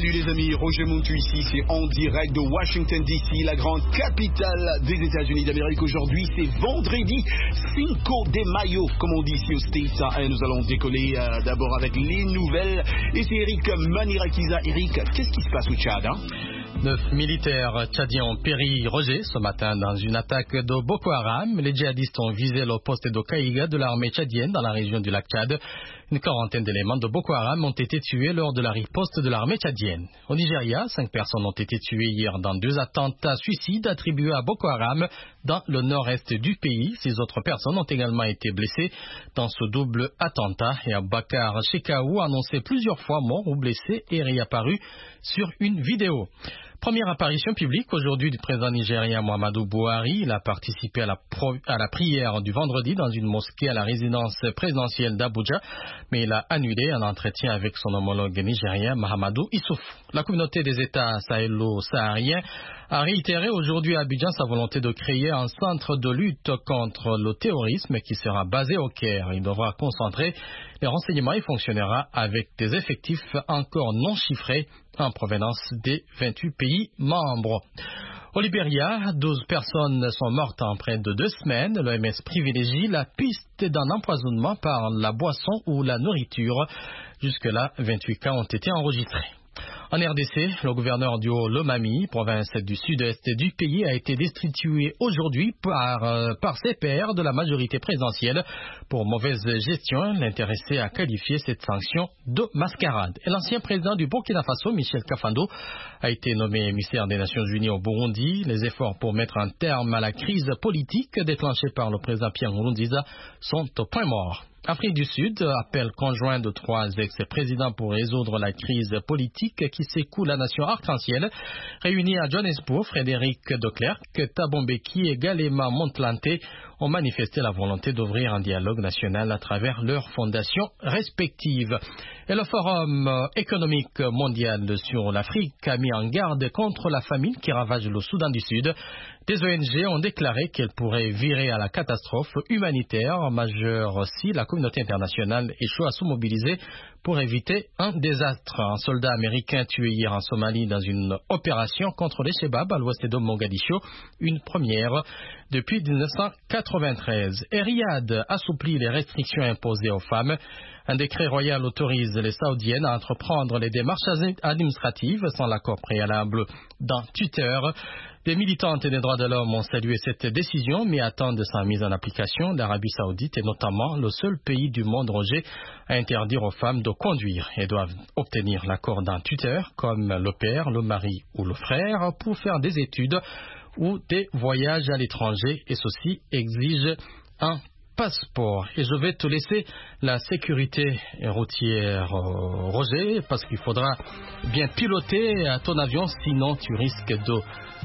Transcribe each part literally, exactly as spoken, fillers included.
Salut les amis, Roger Montu ici, c'est en direct de Washington D C, la grande capitale des États-Unis d'Amérique. Aujourd'hui, c'est vendredi Cinco de Mayo, comme on dit ici aux States. Et nous allons décoller euh, d'abord avec les nouvelles. Et c'est Eric Manirakiza. Eric, qu'est-ce qui se passe au Tchad, hein? Neuf militaires tchadiens ont péri, Roger, ce matin dans une attaque de Boko Haram. Les djihadistes ont visé le poste de Kaïga de l'armée tchadienne dans la région du lac Tchad. Une quarantaine d'éléments de Boko Haram ont été tués lors de la riposte de l'armée tchadienne. Au Nigeria, cinq personnes ont été tuées hier dans deux attentats suicides attribués à Boko Haram dans le nord-est du pays. Six autres personnes ont également été blessées dans ce double attentat. Et Abubakar Shekau, annoncé plusieurs fois mort ou blessé, est réapparu sur une vidéo. Première apparition publique aujourd'hui du président nigérien Muhammadu Buhari. Il a participé à la, pro- à la prière du vendredi dans une mosquée à la résidence présidentielle d'Abuja, mais il a annulé un entretien avec son homologue nigérien Mahamadou Issoufou. La communauté des États sahélo-sahariens a réitéré aujourd'hui à Abidjan sa volonté de créer un centre de lutte contre le terrorisme qui sera basé au Caire. Il devra concentrer les renseignements et fonctionnera avec des effectifs encore non chiffrés en provenance des vingt-huit pays membres. Au Libéria, douze personnes sont mortes en près de deux semaines. L'O M S privilégie la piste d'un empoisonnement par la boisson ou la nourriture. Jusque-là, vingt-huit cas ont été enregistrés. En R D C, le gouverneur du Haut-Lomami, province du sud-est du pays, a été destitué aujourd'hui par, euh, par ses pairs de la majorité présidentielle pour mauvaise gestion. L'intéressé a qualifié cette sanction de mascarade. Et l'ancien président du Burkina Faso, Michel Kafando, a été nommé émissaire des Nations Unies au Burundi. Les efforts pour mettre un terme à la crise politique déclenchée par le président Pierre Nkurunziza sont au point mort. Afrique du Sud, appel conjoint de trois ex-présidents pour résoudre la crise politique qui secoue la nation arc-en-ciel. Réunis à Johannesburg, Frédéric de Klerk, Thabo Mbeki et Galema Motlanthe ont manifesté la volonté d'ouvrir un dialogue national à travers leurs fondations respectives. Et le Forum économique mondial sur l'Afrique a mis en garde contre la famine qui ravage le Soudan du Sud. Des O N G ont déclaré qu'elles pourraient virer à la catastrophe humanitaire majeure si la communauté internationale échoue à se mobiliser pour éviter un désastre. Un soldat américain tué hier en Somalie dans une opération contre les Chebab à l'ouest de Mogadiscio, une première depuis dix-neuf cent quatre-vingt-treize. Et Riyad assouplit les restrictions imposées aux femmes. Un décret royal autorise les Saoudiennes à entreprendre les démarches administratives sans l'accord préalable d'un tuteur. Des militantes des droits de l'homme ont salué cette décision, mais attendent sa mise en application. L'Arabie Saoudite est notamment le seul pays du monde, Roger, à interdire aux femmes de conduire et doivent obtenir l'accord d'un tuteur, comme le père, le mari ou le frère, pour faire des études ou des voyages à l'étranger, et ceci exige un passeport. Et je vais te laisser la sécurité routière, euh, Roger, parce qu'il faudra bien piloter ton avion, sinon tu risques de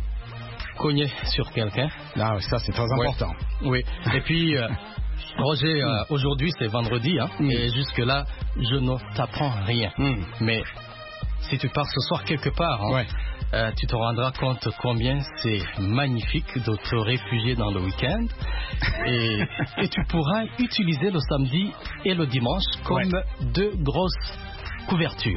cogner sur quelqu'un. Ah, ça c'est très important. Ouais. Oui. Et puis, euh, Roger, euh, mm. aujourd'hui c'est vendredi, hein, mm. et jusque-là, je ne t'apprends rien. Mm. Mais si tu pars ce soir quelque part, hein, ouais. euh, tu te rendras compte combien c'est magnifique de te réfugier dans le week-end. Et, et tu pourras utiliser le samedi et le dimanche comme ouais. deux grosses couverture.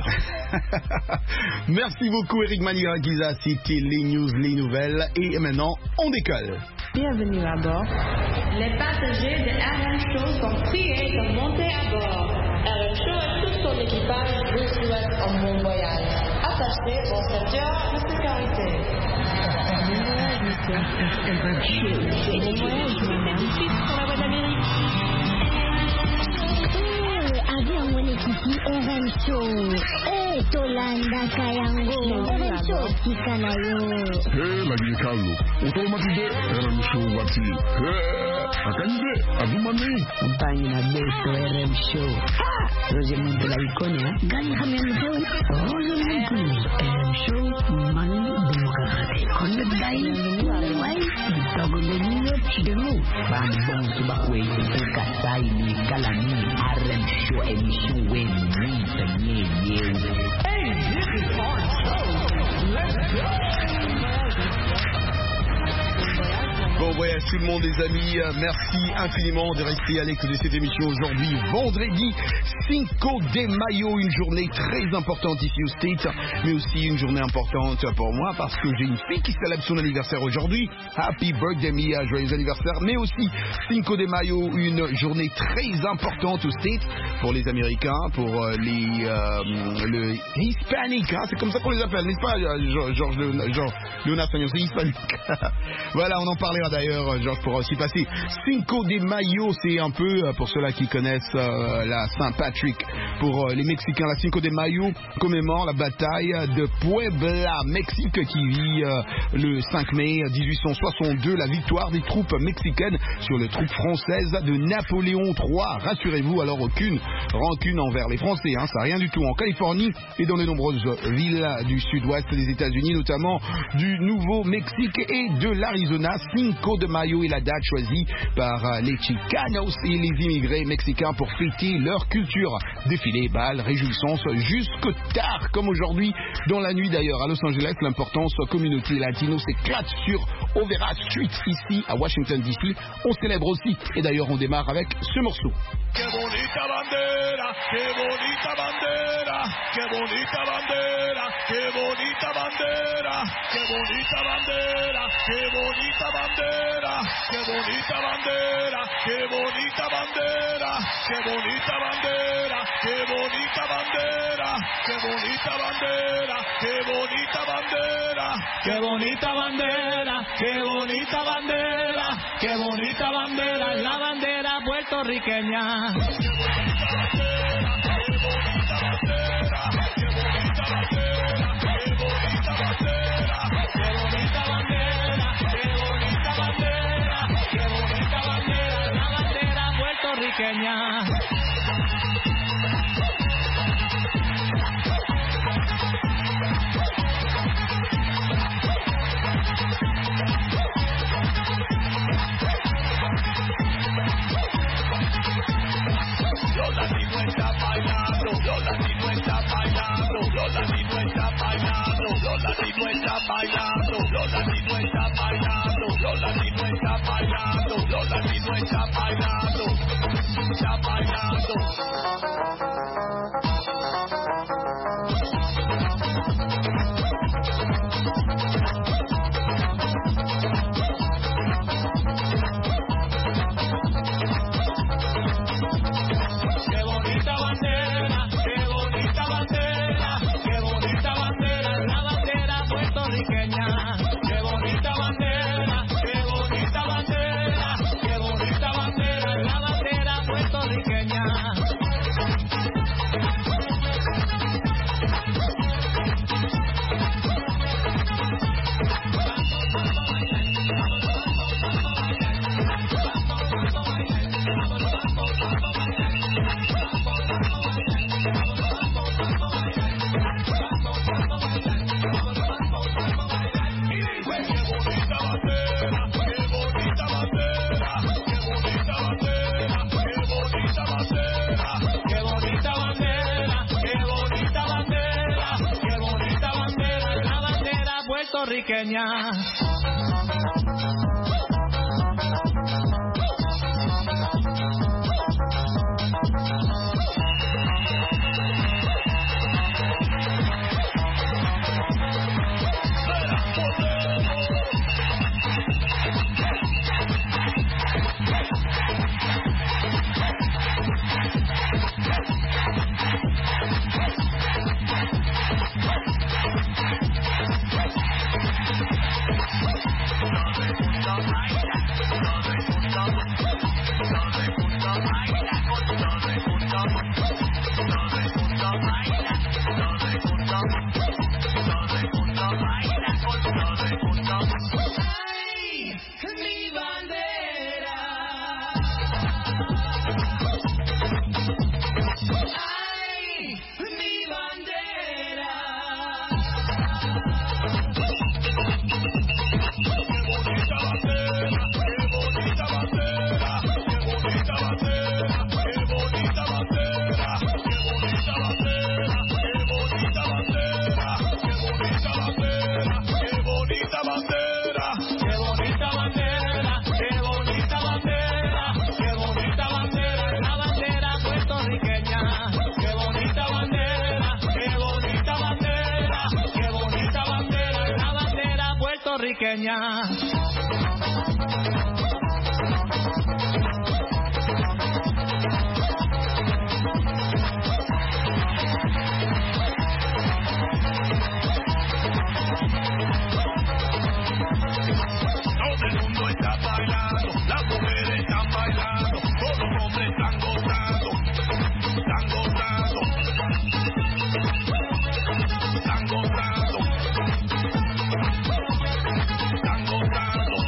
Merci beaucoup Eric Manirakiza, c'était les news, les nouvelles et maintenant on décolle. Bienvenue à bord. Les passagers de R M Show sont priés de monter à bord. R M Show et tout son équipage vous souhaitent un bon voyage. Attachez vos ceintures de sécurité. R M Show. Et les voyages mènent tout de suite sur la voie d'Amérique. R M Show. Eh, Tolanda Kayango. R M Show, Kikanayo. Eh, lagi kalu. Otomatis R M Show wati. Eh, akanje, adumani. Compagnie na beto R M Show. Ah, Roger Montu la icône, hein. Gani hamem show. Roger Montu. R M Show, mani demokrate. Konnet dai. Wai, dogo benino chidemu. Bang bang subakwe, kasai ni kalani. R M Show émission win. Hey, this is our show. Let's go. Bon voyage Yes, tout le monde les amis, merci infiniment de rester à l'écoute de cette émission aujourd'hui, vendredi Cinco de Mayo, une journée très importante ici au States, mais aussi une journée importante pour moi parce que j'ai une fille qui célèbre son anniversaire aujourd'hui. Happy birthday Mia, joyeux anniversaire, mais aussi Cinco de Mayo, une journée très importante au States pour les Américains, pour les euh, le hispanique, hein, c'est comme ça qu'on les appelle, n'est-ce pas Georges Leonard Sagnon, c'est hispanique. Voilà, on en parlera d'ailleurs, Georges pourra aussi passer. Cinco de Mayo, c'est un peu, pour ceux-là qui connaissent euh, la Saint-Patrick, pour euh, les Mexicains, la Cinco de Mayo commémore la bataille de Puebla, Mexique, qui vit euh, le cinq mai dix-huit cent soixante-deux, la victoire des troupes mexicaines sur les troupes françaises de Napoléon trois. Rassurez-vous, alors aucune rancune envers les Français, hein, ça rien du tout. En Californie et dans de nombreuses villes du sud-ouest des États-Unis, notamment du Nouveau-Mexique et de l'Arizona, Cinco de Mayo est la date choisie par les Chicanos et les immigrés mexicains pour fêter leur culture. Défilés, balles, réjouissances jusque tard, comme aujourd'hui dans la nuit d'ailleurs à Los Angeles. L'importance communauté latino s'éclate sur Overa Street ici à Washington D C. On célèbre aussi et d'ailleurs on démarre avec ce morceau. Qué bonita bandera, qué bonita bandera, qué bonita bandera, qué bonita bandera, qué bonita bandera, qué bonita bandera, qué bonita bandera, qué bonita bandera, qué bonita bandera, qué bonita bandera, qué bonita bandera, qué bonita bandera, qué bonita bandera, qué bonita bandera, qué bonita bandera, la bandera puertorriqueña. Bailando, los latinos están bailando, los latinos están bailando, los latinos están bailando, están bailando. Qué bonita bandera, qué bonita bandera, qué bonita bandera, la bandera puertorriqueña. Qué bonita bandera, qué bonita bandera, qué bonita bandera, la bandera puertorriqueña. Puertorriqueña. puertorriqueña. Todo el mundo está bailando, las mujeres están bailando, todos los hombres están gozando, están gozando, están gozando, están gozando.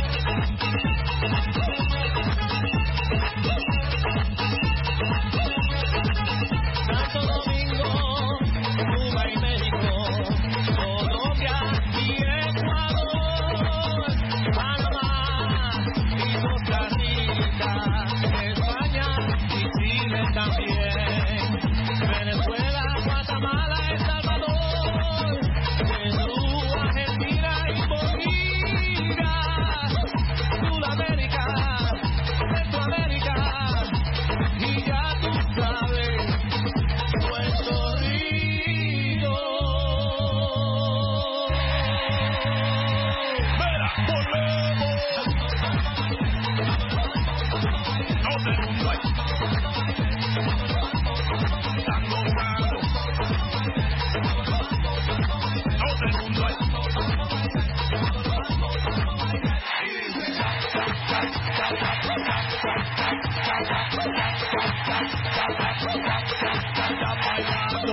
Santo Domingo, Cuba y México, Colombia y Ecuador, Panamá y Costa Rica, España y Chile también, Venezuela, Guatemala, El Salvador, Perú, Argentina y Bolivia, Sudamérica, Centroamérica y ya tú sabes, Puerto Rico. Mira, volvemos. Todo el mundo ahí. Están gozando. Todo el mundo ahí. Está bailando.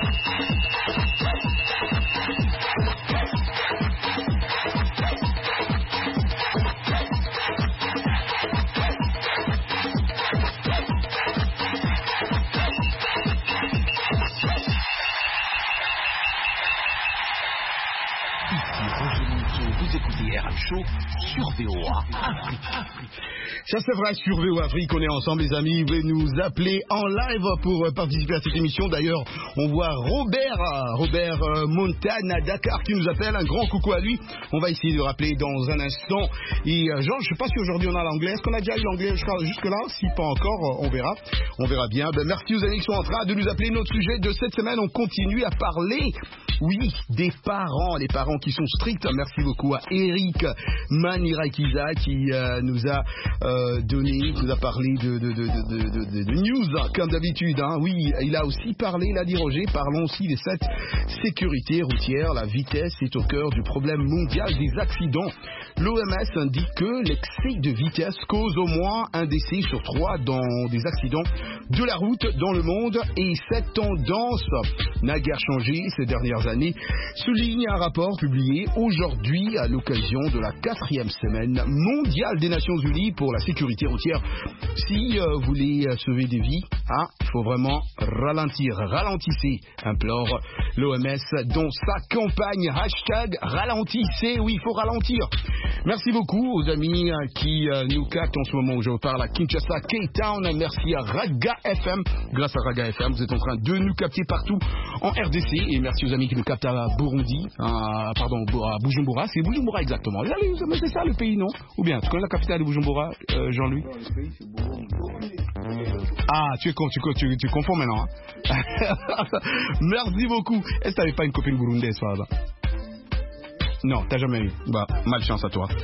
Vous écoutez R M Show sur V O A Afrique. Ça c'est vrai, sur V O A Afrique, on est ensemble les amis, vous pouvez nous appeler en live pour participer à cette émission. D'ailleurs, on voit Robert, Robert Montana à Dakar qui nous appelle, un grand coucou à lui. On va essayer de rappeler dans un instant. Et Jean, je ne sais pas si aujourd'hui on a l'anglais, est-ce qu'on a déjà eu l'anglais jusque là? Si pas encore, on verra, on verra bien. Ben, merci aux amis qui sont en train de nous appeler. Notre sujet de cette semaine, on continue à parler, oui, des parents, les parents qui sont stricts. Merci beaucoup à Eric Manirakiza qui euh, nous a euh, donné, qui nous a parlé de, de, de, de, de, de news comme d'habitude. Hein. Oui, il a aussi parlé, il a dit Roger, parlons aussi de cette sécurité routière. La vitesse est au cœur du problème mondial des accidents. L'O M S indique que l'excès de vitesse cause au moins un décès sur trois dans des accidents de la route dans le monde. Et cette tendance n'a guère changé ces dernières années, souligne un rapport publié aujourd'hui à l'occasion de la quatrième semaine mondiale des Nations Unies pour la sécurité routière. Si euh, vous voulez sauver des vies, hein, il faut vraiment ralentir, ralentissez, implore l'O M S dans sa campagne hashtag ralentissez. Oui, il faut ralentir. Merci beaucoup aux amis qui euh, nous captent en ce moment où je vous parle à Kinshasa, Cape Town. Merci à Raga F M. Grâce à Raga F M, vous êtes en train de nous capter partout en R D C. Et merci aux amis qui nous captent à Burundi, à, pardon, à Bujumbura. C'est Bujumbura exactement. C'est ça le pays, non? Ou bien, tu connais la capitale de Bujumbura, euh, Jean-Louis? Ah, tu, es con, tu, tu, tu confonds maintenant. Hein? Merci beaucoup. Est-ce que tu n'avais pas une copine burundaise, par hasard? Non, t'as jamais eu. Bah, malchance à toi.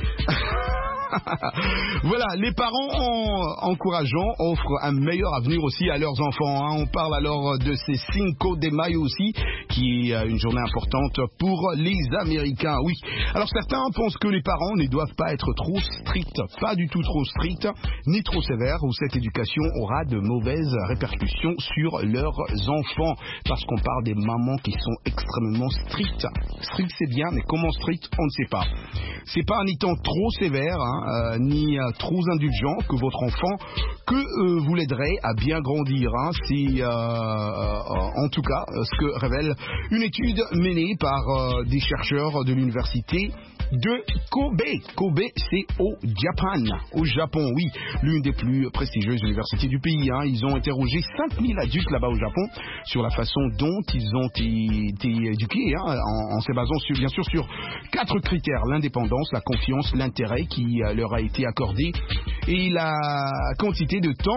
Voilà, les parents en, encourageants offrent un meilleur avenir aussi à leurs enfants. Hein. On parle alors de ces Cinco de Mayo aussi, qui est une journée importante pour les Américains. Oui. Alors certains pensent que les parents ne doivent pas être trop stricts, pas du tout trop stricts, ni trop sévères, ou cette éducation aura de mauvaises répercussions sur leurs enfants. Parce qu'on parle des mamans qui sont extrêmement strictes. Strict c'est bien, mais comment strict, on ne sait pas. C'est pas en étant trop sévère, hein, Euh, ni euh, trop indulgent que votre enfant, que euh, vous l'aiderez à bien grandir. Hein. C'est euh, euh, en tout cas ce que révèle une étude menée par euh, des chercheurs de l'université de Kobe. Kobe, c'est au Japon. Au Japon, oui, l'une des plus prestigieuses universités du pays. Hein. Ils ont interrogé cinq mille adultes là-bas au Japon sur la façon dont ils ont été éduqués, hein, en, en se basant sur, bien sûr sur quatre critères: l'indépendance, la confiance, l'intérêt qui euh, leur a été accordé et la quantité de temps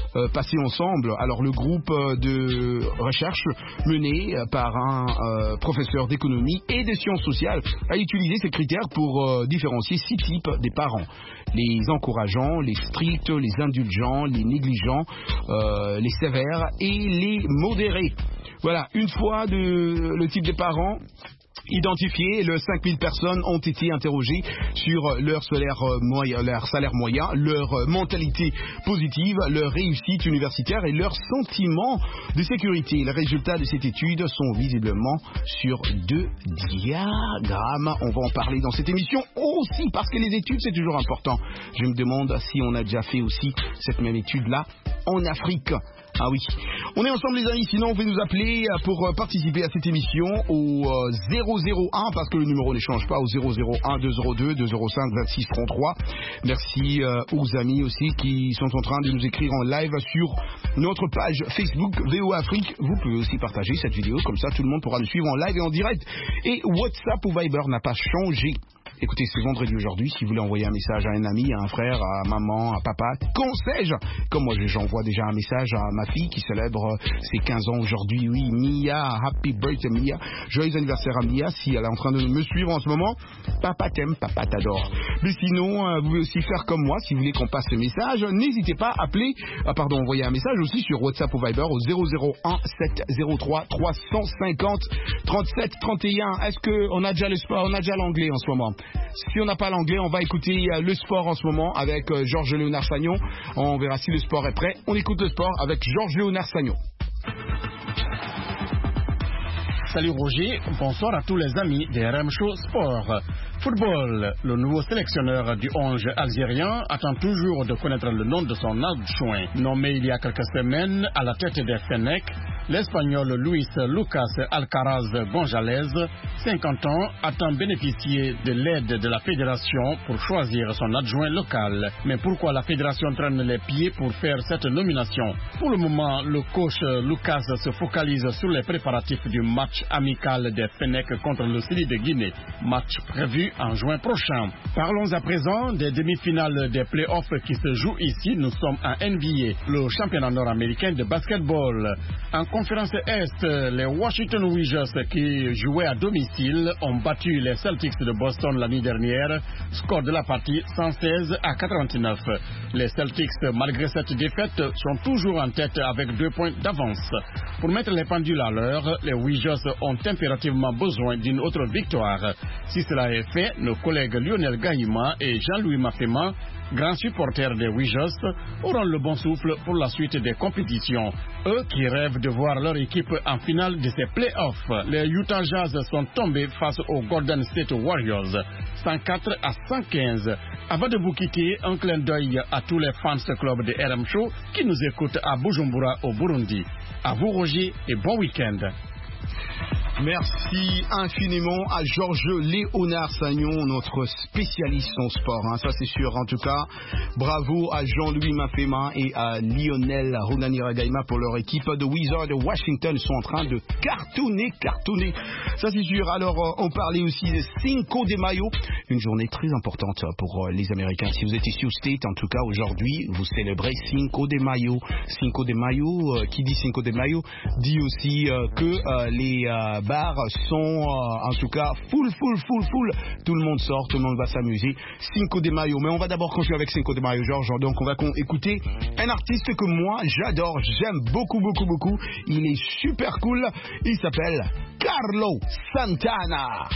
euh, passer ensemble. Alors le groupe de recherche mené par un euh, professeur d'économie et de sciences sociales a utilisé ces critères pour euh, différencier six types des parents. Les encourageants, les stricts, les indulgents, les négligents, euh, les sévères et les modérés. Voilà, une fois de, le type des parents identifiés, les cinq mille personnes ont été interrogées sur leur salaire moyen, leur salaire moyen, leur mentalité positive, leur réussite universitaire et leur sentiment de sécurité. Les résultats de cette étude sont visiblement sur deux diagrammes. On va en parler dans cette émission aussi parce que les études, c'est toujours important. Je me demande si on a déjà fait aussi cette même étude-là en Afrique. Ah oui, on est ensemble les amis, sinon vous pouvez nous appeler pour participer à cette émission au zéro zéro un parce que le numéro ne change pas, au zéro zéro un deux zéro deux deux zéro cinq vingt-six trente-trois. Merci euh, aux amis aussi qui sont en train de nous écrire en live sur notre page Facebook V O A Afrique. Vous pouvez aussi partager cette vidéo, comme ça tout le monde pourra nous suivre en live et en direct. Et WhatsApp ou Viber n'a pas changé. Écoutez, c'est vendredi aujourd'hui, si vous voulez envoyer un message à un ami, à un frère, à maman, à papa, qu'en sais-je? Comme moi, j'envoie déjà un message à ma fille qui célèbre ses quinze ans aujourd'hui. Oui, Mia, happy birthday Mia. Joyeux anniversaire à Mia, si elle est en train de me suivre en ce moment. Papa t'aime, papa t'adore. Mais sinon, vous pouvez aussi faire comme moi, si vous voulez qu'on passe ce message, n'hésitez pas à appeler, ah pardon, envoyer un message aussi sur WhatsApp ou Viber au zéro zéro un sept zéro trois trois cent cinquante trente-sept trente et un. Est-ce qu'on a déjà le sport, on a déjà l'anglais en ce moment? Si on n'a pas l'anglais, on va écouter le sport en ce moment avec Georges Léonard Sagnon. On verra si le sport est prêt. On écoute le sport avec Georges Léonard Sagnon. Salut Roger, bonsoir à tous les amis des R M Show Sport. Football, le nouveau sélectionneur du onze algérien attend toujours de connaître le nom de son adjoint. Nommé il y a quelques semaines à la tête des Fenech, l'Espagnol Luis Lucas Alcaraz González, cinquante ans, attend bénéficier de l'aide de la fédération pour choisir son adjoint local. Mais pourquoi la fédération traîne les pieds pour faire cette nomination? Pour le moment, le coach Lucas se focalise sur les préparatifs du match amical des Fenech contre le Sili de Guinée, match prévu en juin prochain. Parlons à présent des demi-finales des playoffs qui se jouent ici. Nous sommes en N B A, le championnat nord-américain de basketball. En conférence Est, les Washington Wizards qui jouaient à domicile ont battu les Celtics de Boston l'année dernière. Score de la partie cent seize à quatre-vingt-neuf. Les Celtics, malgré cette défaite, sont toujours en tête avec deux points d'avance. Pour mettre les pendules à l'heure, les Wizards ont impérativement besoin d'une autre victoire. Si cela est fait, nos collègues Lionel Gahima et Jean-Louis Mafema, grands supporters des Wizards, auront le bon souffle pour la suite des compétitions. Eux qui rêvent de voir leur équipe en finale de ces playoffs. Les Utah Jazz sont tombés face aux Golden State Warriors, cent quatre à cent quinze. Avant de vous quitter, un clin d'œil à tous les fans club de R M Show qui nous écoutent à Bujumbura au Burundi. À vous Roger et bon week-end. Merci infiniment à Georges Léonard Sagnon, notre spécialiste en sport, hein, ça c'est sûr. En tout cas, bravo à Jean-Louis Mafema et à Lionel Runaniragaima pour leur équipe de Wizards de Washington. Ils sont en train de cartonner, cartonner, ça c'est sûr. Alors, euh, on parlait aussi de Cinco de Mayo, une journée très importante pour euh, les Américains. Si vous êtes ici au State, en tout cas aujourd'hui, vous célébrez Cinco de Mayo. Cinco de Mayo, euh, qui dit Cinco de Mayo, dit aussi euh, que euh, les euh, bars sont euh, en tout cas full, full, full, full. Tout le monde sort, tout le monde va s'amuser. Cinco de Mayo. Mais on va d'abord continuer avec Cinco de Mayo, Georges. Donc on va écouter un artiste que moi j'adore, j'aime beaucoup, beaucoup, beaucoup. Il est super cool. Il s'appelle Carlos Santana.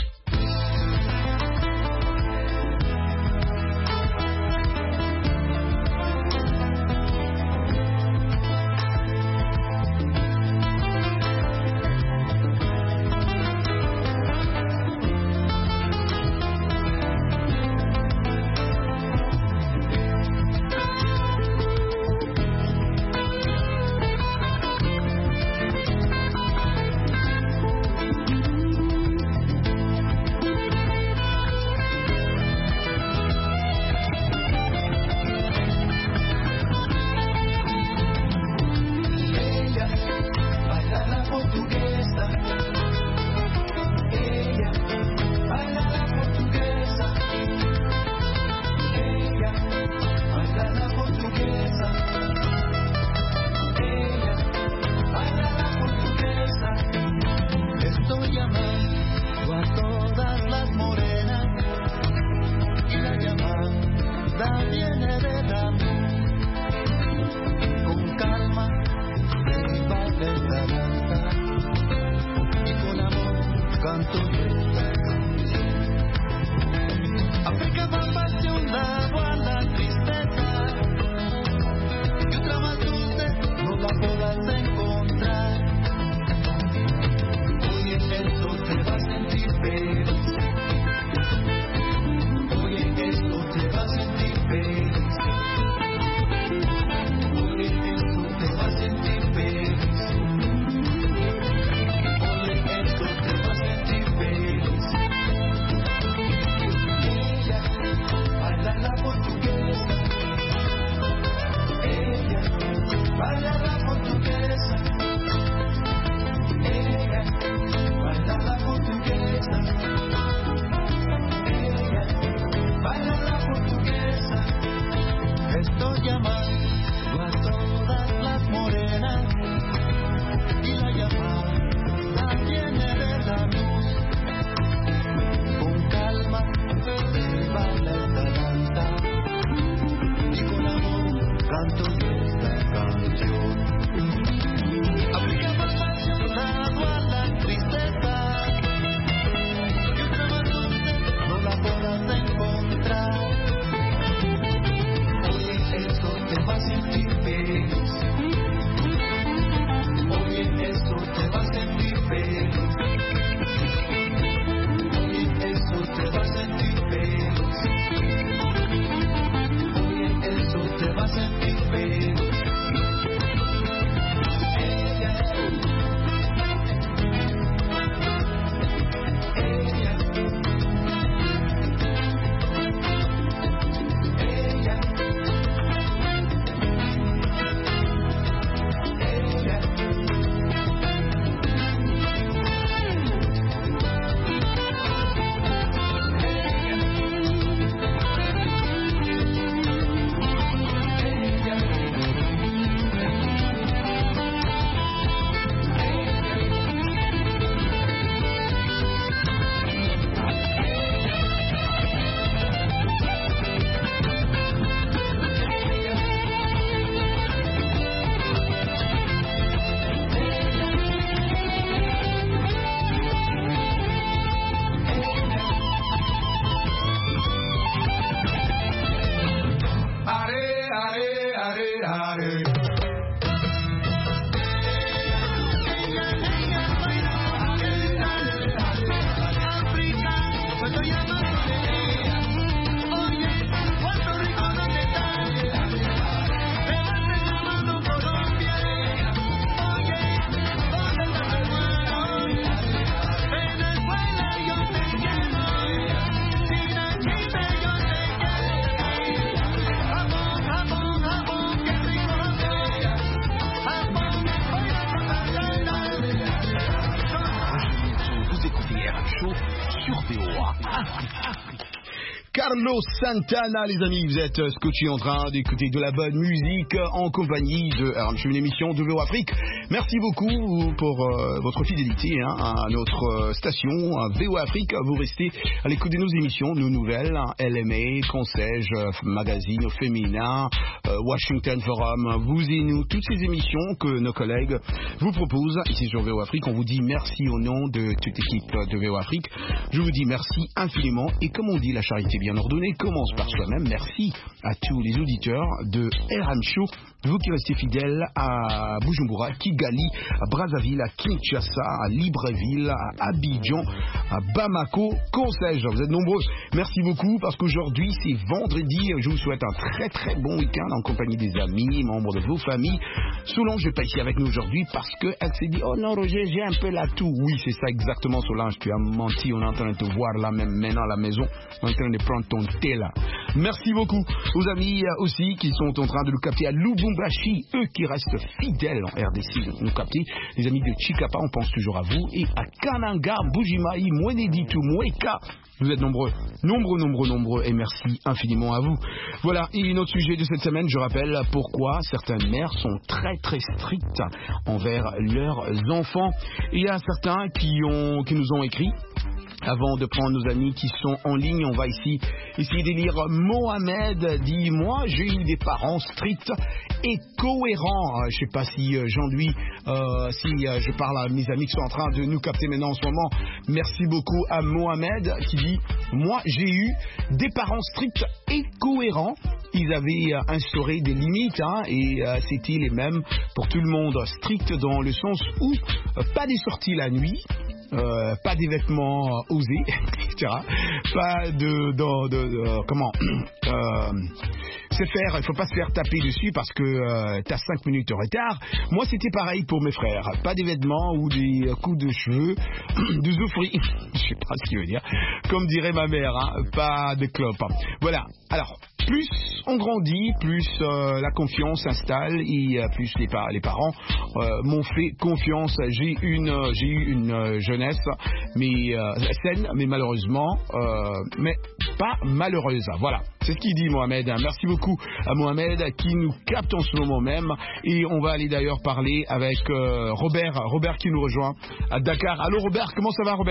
Carlos Santana, les amis. Vous êtes scotchés en train d'écouter de la bonne musique en compagnie de R M Show, une émission de V O Afrique. Merci beaucoup pour euh, votre fidélité hein, à notre euh, station à V O Afrique. Vous restez à l'écoute de nos émissions, nos nouvelles, hein, L M A, Conseil, euh, Magazine Féminin, euh, Washington Forum, vous et nous, toutes ces émissions que nos collègues vous proposent ici sur V O Afrique. On vous dit merci au nom de toute l'équipe de V O Afrique. Je vous dis merci infiniment et comme on dit, la charité bien ordonnée commence par soi-même. Merci à tous les auditeurs de R M Show, vous qui restez fidèles à Bujumbura, Kigali, à Brazzaville, à Kinshasa, à Libreville, à Abidjan, à Bamako, Conseil. Vous êtes nombreux. Merci beaucoup parce qu'aujourd'hui c'est vendredi. Je vous souhaite un très très bon week-end en compagnie des amis, membres de vos familles. Solange n'est pas ici avec nous aujourd'hui parce qu'elle s'est dit oh non Roger, j'ai un peu la toux. Oui, c'est ça exactement Solange, tu as menti. On est en train de te voir là même maintenant à la maison. On est en train de prendre ton thé là. Merci beaucoup aux amis aussi qui sont en train de nous capter à Lubumbashi, eux qui restent fidèles en R D C de nous capter. Les amis de Chikapa, on pense toujours à vous. Et à Kananga, Bujimaï, Mweneditu, Mweka, vous êtes nombreux, nombreux, nombreux, nombreux et merci infiniment à vous. Voilà, et notre sujet de cette semaine, je rappelle pourquoi certaines mères sont très très strictes envers leurs enfants. Il y a certains qui, ont, qui nous ont écrit. Avant de prendre nos amis qui sont en ligne, on va ici essayer de lire. Mohamed dit, moi j'ai eu des parents stricts et cohérents. Je ne sais pas si euh, Jean-Louis, euh, si euh, je parle à mes amis qui sont en train de nous capter maintenant en ce moment. Merci beaucoup à Mohamed qui dit, moi j'ai eu des parents stricts et cohérents. Ils avaient euh, instauré des limites hein, et euh, c'était les mêmes pour tout le monde. Strict dans le sens où euh, pas des sorties la nuit. Euh, pas des vêtements euh, osés, et cetera. Pas de, de, de, de comment euh, se faire, il faut pas se faire taper dessus parce que euh, t'as cinq minutes de retard. Moi c'était pareil pour mes frères. Pas des vêtements ou des coups de cheveux, de zoufri, je sais pas ce qu'il veut dire. Comme dirait ma mère, hein, pas de clope. Voilà. Alors. Plus on grandit, plus euh, la confiance s'installe et euh, plus les, pa- les parents euh, m'ont fait confiance. J'ai, une, euh, j'ai eu une euh, jeunesse mais, euh, saine, mais malheureusement, euh, mais pas malheureuse. Voilà, c'est ce qu'il dit Mohamed. Merci beaucoup à Mohamed qui nous capte en ce moment même. Et on va aller d'ailleurs parler avec euh, Robert, Robert qui nous rejoint à Dakar. Allô Robert, comment ça va Robert ?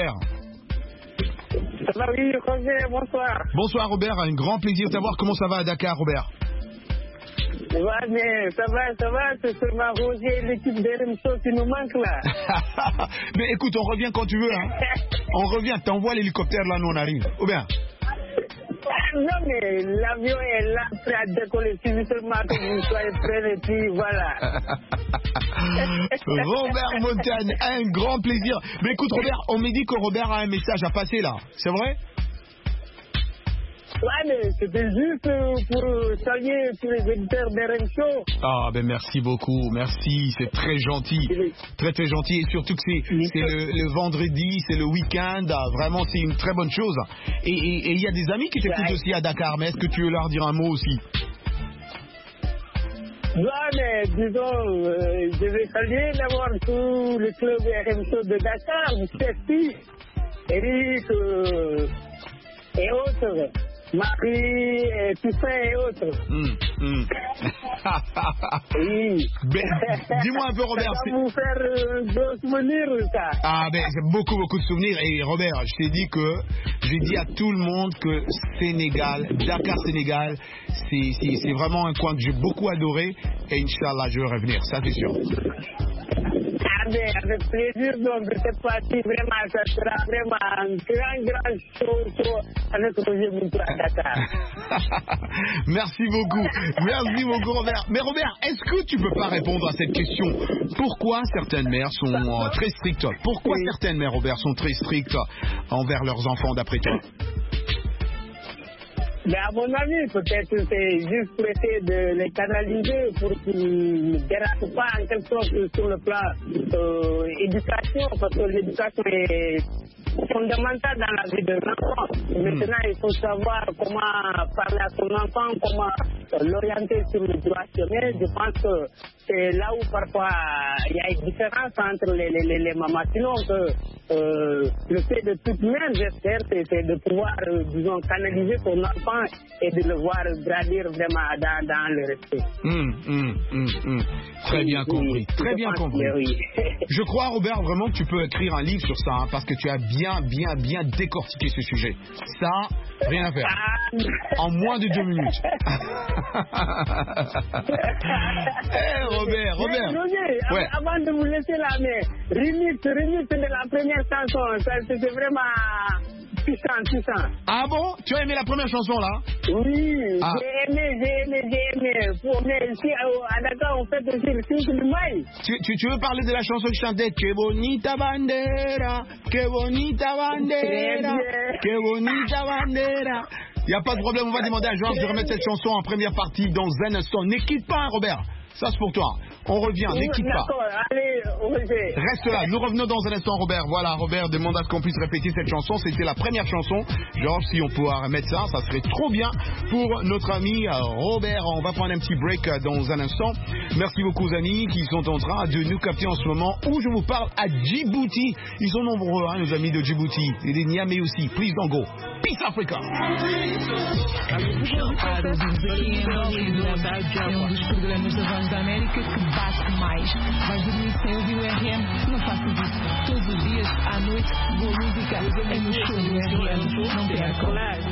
Ça va, oui, Roger, bonsoir. Bonsoir Robert, un grand plaisir de t'avoir. Comment ça va à Dakar Robert ? Ouais, mais ça va, ça va, c'est seulement Roger, l'équipe de R M Show qui nous manque là. Mais écoute, on revient quand tu veux. Hein. On revient, t'envoies l'hélicoptère là, nous on arrive. Ou bien ? Non, mais l'avion est là, prêt à décoller. Si seulement que vous soyez prêts et puis voilà. Robert Montagne, un grand plaisir. Mais écoute Robert, on me dit que Robert a un message à passer là. C'est vrai ? Ouais, mais c'était juste pour saluer tous les éditeurs d'R M Show. Ah, ben merci beaucoup, merci, c'est très gentil, très très gentil, et surtout que c'est, c'est le, le vendredi, c'est le week-end, vraiment c'est une très bonne chose. Et il y a des amis qui t'écoutent ouais. aussi à Dakar, mais est-ce que tu veux leur dire un mot aussi ? Ouais, mais disons, euh, je vais saluer d'abord tout le club R M Show de Dakar, Steffi, Eric euh, et autres. Marie, et Toussaint et autres. Mmh, mmh. Oui. Ben, dis-moi un peu, Robert. Ça va vous faire euh, de souvenirs, ça. Ah, ben, c'est beaucoup, beaucoup de souvenirs. Et Robert, je t'ai dit que, j'ai dit à tout le monde que Sénégal, Dakar, Sénégal, c'est, c'est, c'est vraiment un coin que j'ai beaucoup adoré. Et Inch'Allah, je vais revenir, ça c'est sûr. Ah, ben, avec plaisir, donc, cette fois-ci, vraiment, ça sera vraiment un grand, grand show, show avec Roger Moutou à Dakar. Merci beaucoup. Merci beaucoup, Robert. Mais Robert, est-ce que tu peux pas répondre à cette question ? Pourquoi certaines mères sont euh, très strictes ? Pourquoi oui. certaines mères, Robert, sont très strictes envers leurs enfants, d'après toi ? Mais à mon avis, peut-être c'est juste pour essayer de les canaliser pour qu'ils ne dérapent pas en quelque sorte sur le plan euh, éducation, parce que l'éducation est fondamentale dans la vie de l'enfant. Mmh. Maintenant, il faut savoir comment parler à son enfant, comment l'orienter sur le droit chemin. Je pense que c'est là où parfois il y a une différence entre les, les, les, les mamans. Sinon, que, euh, le fait de toute même, j'espère, c'est, c'est de pouvoir, euh, disons, canaliser son enfant et de le voir grandir vraiment dans, dans le respect. Mmh, mmh, mmh, mmh. Très oui, bien compris, oui, très bien compris. Que, oui. Je crois, Robert, vraiment que tu peux écrire un livre sur ça, hein, parce que tu as bien, bien, bien décortiqué ce sujet. Ça, rien à faire. En moins de deux minutes. hey, Robert, Robert. Mais, Roger, ouais. Avant de vous laisser la main, remix, remix de la première chanson, ça, c'est vraiment puissant, puissant. Ah bon? Tu as aimé la première chanson là? Oui, ah. j'ai aimé, j'ai aimé, j'ai aimé. Pour, mais ici, à Dakar, on fait aussi le cycle du maïs. Tu, tu, tu veux parler de la chanson que je chantais? Que bonita bandera, que bonita bandera, que bonita bandera. Il n'y a pas de problème, on va demander à Georges de remettre cette chanson en première partie dans un instant. Ne quitte pas, Robert. Ça, c'est pour toi. On revient, ne quitte pas. Allez, Roger. Reste là, nous revenons dans un instant, Robert. Voilà, Robert demande à ce qu'on puisse répéter cette chanson. C'était la première chanson. Georges, si on pouvait remettre ça, ça serait trop bien pour notre ami Robert. On va prendre un petit break dans un instant. Merci beaucoup aux amis qui sont en train de nous capter en ce moment où je vous parle à Djibouti. Ils sont nombreux, hein, nos amis de Djibouti. Et des Niamey aussi. Please don't go. Peace Africa. Da América que bate mais. Vais dormir sem ouvir o R M? Não faças isso. Todos os dias, à noite, boa música é no show do R M. Não percam.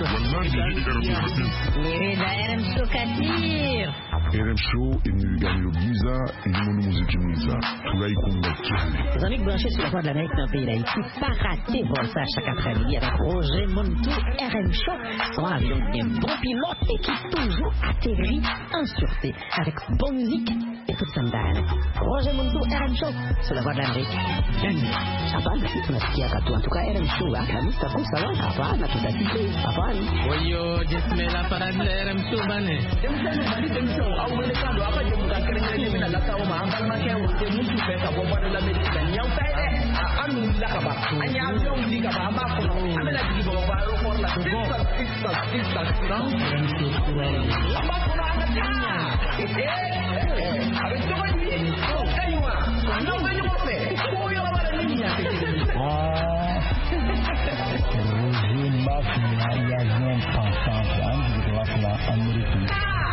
Leda R M Show Katir. R M Show et nous gagnons Giza et nous nous musique Giza. Tout là, il compte. Les amis branchés sur la voie de l'Amérique dans le pays d'Haïti, pas rater voir ça chaque après-midi avec Roger Montou R M Show. Son avion bien bon pilote et qui toujours atterrit en sûreté avec bonne musique et toute sandale. Roger Montou R M Show sur la voie de l'Amérique. Bienvenue. Apaan, tunasikia katu. En tout cas, R M Show, kami takut salah. Apaan, tunasikia. Apaan. Oyo, Jesmela para R M Show bane. Au mercado apa je bukan keren-keren ni nak tahu mah angkat macam dia muncul pesa bomba dalam Amerika yang saya anu nak apa hanya avion di ka apa apa ada lagi di bawah baru for la go six six six round apa pun anaknya eh habis tu lagi oh kayuah anda banyak apa oh yang ada ni ya ah Roger Mafia ya non pensant de la Amérique.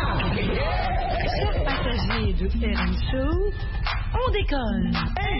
Chers passagers de R M Show, on décolle.